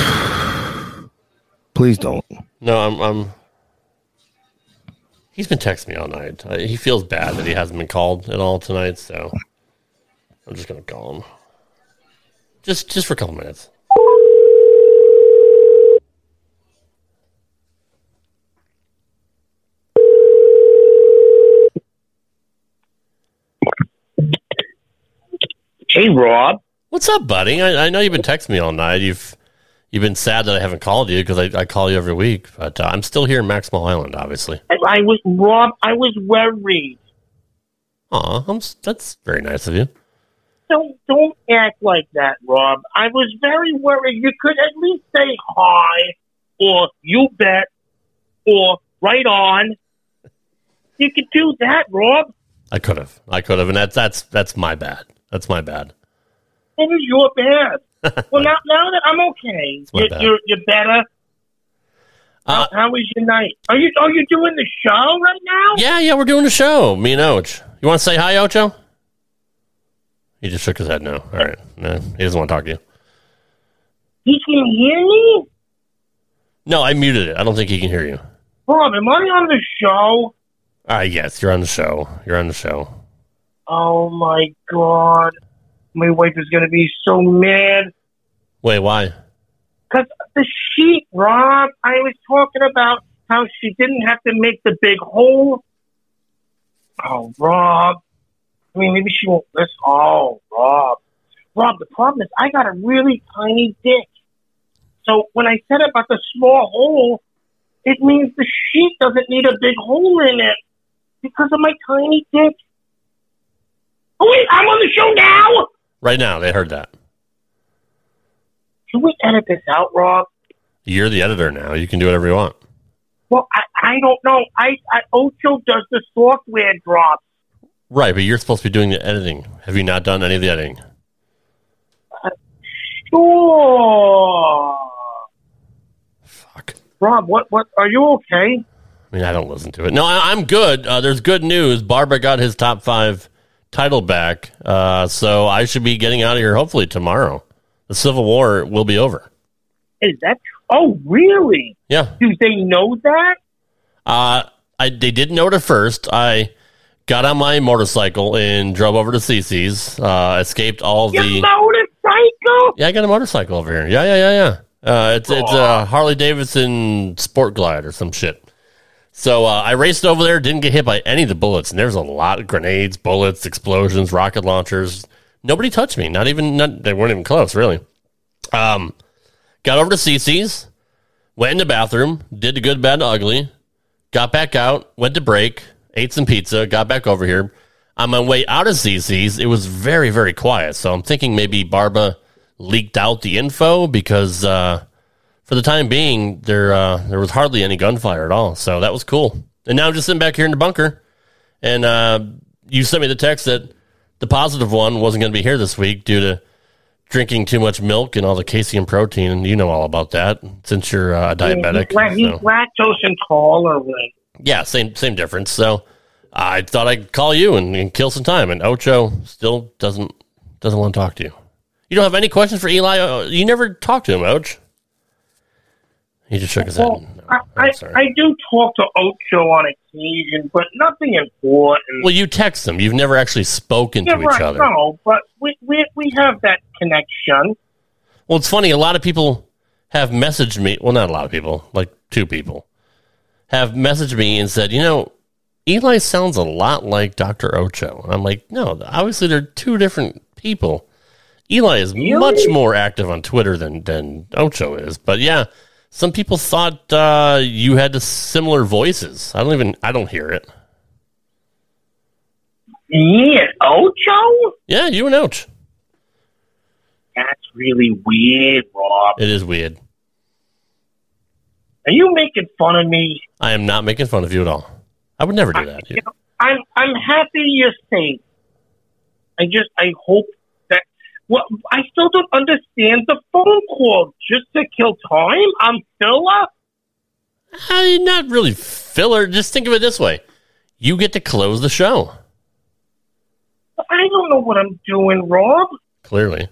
Please don't. No, I'm. I'm. He's been texting me all night. Uh, he feels bad that he hasn't been called at all tonight, so I'm just gonna call him. Just, just for a couple minutes. Hey, Rob. What's up, buddy? I, I know you've been texting me all night. You've you've been sad that I haven't called you because I, I call you every week. But uh, I'm still here in Maxwell Island, obviously. I, I was Rob. I was worried. Aw, I'm, s- that's very nice of you. Don't don't act like that, Rob. I was very worried. You could at least say hi, or you bet, or right on. You could do that, Rob. I could have. I could have, and that's that's that's my bad. That's my bad. It is your bad. Well, now now that I'm okay, my you, bad. you're you're better. Uh, how, how was your night? Are you are you doing the show right now? Yeah, yeah, we're doing the show. Me and Oach. You want to say hi, Ocho? He just shook his head no. All right. No, he doesn't want to talk to you. He can hear me? No, I muted it. I don't think he can hear you. Rob, am I on the show? Uh, yes, you're on the show. You're on the show. Oh, my God. My wife is going to be so mad. Wait, why? Because the sheet, Rob, I was talking about how she didn't have to make the big hole. Oh, Rob. I mean, maybe she won't listen. Oh, Rob. Rob, the problem is I got a really tiny dick. So when I said about the small hole, it means the sheet doesn't need a big hole in it because of my tiny dick. Oh, wait, I'm on the show now? Right now, they heard that. Can we edit this out, Rob? You're the editor now. You can do whatever you want. Well, I, I don't know. I, I Ocho does the software drops. Right, but you're supposed to be doing the editing. Have you not done any of the editing? Uh, sure. Fuck. Rob, what, what, are you okay? I mean, I don't listen to it. No, I, I'm good. Uh, there's good news. Barbara got his top five title back, uh, so I should be getting out of here hopefully tomorrow. The Civil War will be over. Is that, oh, really? Yeah. Do they know that? Uh, I they didn't know it at first. I got on my motorcycle and drove over to Cece's. Uh, escaped all Your the motorcycle? Yeah, I got a motorcycle over here. Yeah, yeah, yeah, yeah. Uh, it's it's a Harley Davidson Sport Glide or some shit. So uh, I raced over there, didn't get hit by any of the bullets, and there's a lot of grenades, bullets, explosions, rocket launchers. Nobody touched me. Not even not, they weren't even close, really. Um, got over to Cece's, went in the bathroom, did the good, bad, and ugly, got back out, went to break, ate some pizza, got back over here. On my way out of Cece's, it was very, very quiet. So I'm thinking maybe Barba leaked out the info because uh, for the time being, there uh, there was hardly any gunfire at all. So that was cool. And now I'm just sitting back here in the bunker. And uh, you sent me the text that the positive one wasn't going to be here this week due to drinking too much milk and all the casein protein. And you know all about that since you're uh, diabetic. Yeah, he's, so. he's lactose intolerant. Yeah, same same difference. So I thought I'd call you and, and kill some time. And Ocho still doesn't doesn't want to talk to you. You don't have any questions for Eli? You never talked to him, Ouch. He just shook his well, head. No, I, I, I do talk to Ocho on occasion, but nothing important. Well, you text him. You've never actually spoken yeah, to right, each other. No, but we, we, we have that connection. Well, it's funny. A lot of people have messaged me. Well, not a lot of people. Like two people have messaged me and said, you know, Eli sounds a lot like Doctor Ocho. And I'm like, no, obviously they're two different people. Eli is really? much more active on Twitter than, than Ocho is. But yeah, some people thought uh, you had the similar voices. I don't even, I don't hear it. Me and Ocho? Yeah, you and Ouch. That's really weird, Rob. It is weird. Are you making fun of me? I am not making fun of you at all. I would never do that. I, you know, I'm I'm happy you're safe. I just I hope that. Well, I still don't understand the phone call. Just to kill time? I'm filler. I not really filler. Just think of it this way: you get to close the show. I don't know what I'm doing, Rob. Clearly.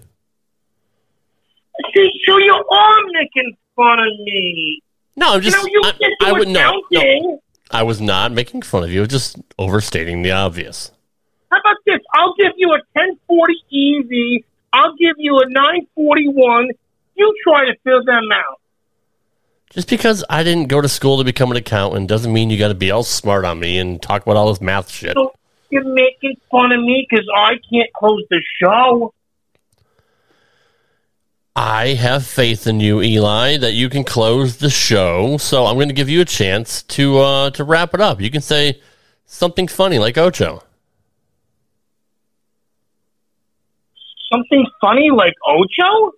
See, so you are making fun of me. No, I'm just. You know, you I, I would no, no. I was not making fun of you. Just overstating the obvious. How about this? I'll give you a ten forty E V. I'll give you a nine forty-one. You try to fill them out. Just because I didn't go to school to become an accountant doesn't mean you got to be all smart on me and talk about all this math shit. So you're making fun of me because I can't close the show. I have faith in you, Eli, that you can close the show. So I'm going to give you a chance to uh, to wrap it up. You can say something funny like Ocho. Something funny like Ocho?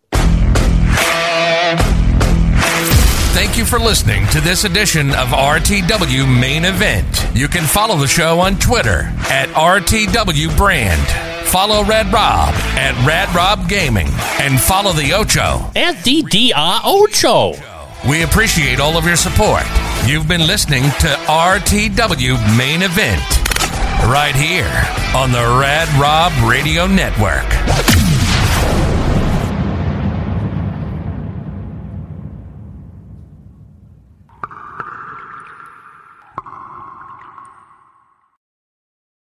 Thank you for listening to this edition of R T W Main Event. You can follow the show on Twitter at R T W Brand. Follow Red Rob at Rad Rob Gaming. And follow the Ocho at D D R Ocho. We appreciate all of your support. You've been listening to R T W Main Event right here on the Rad Rob Radio Network.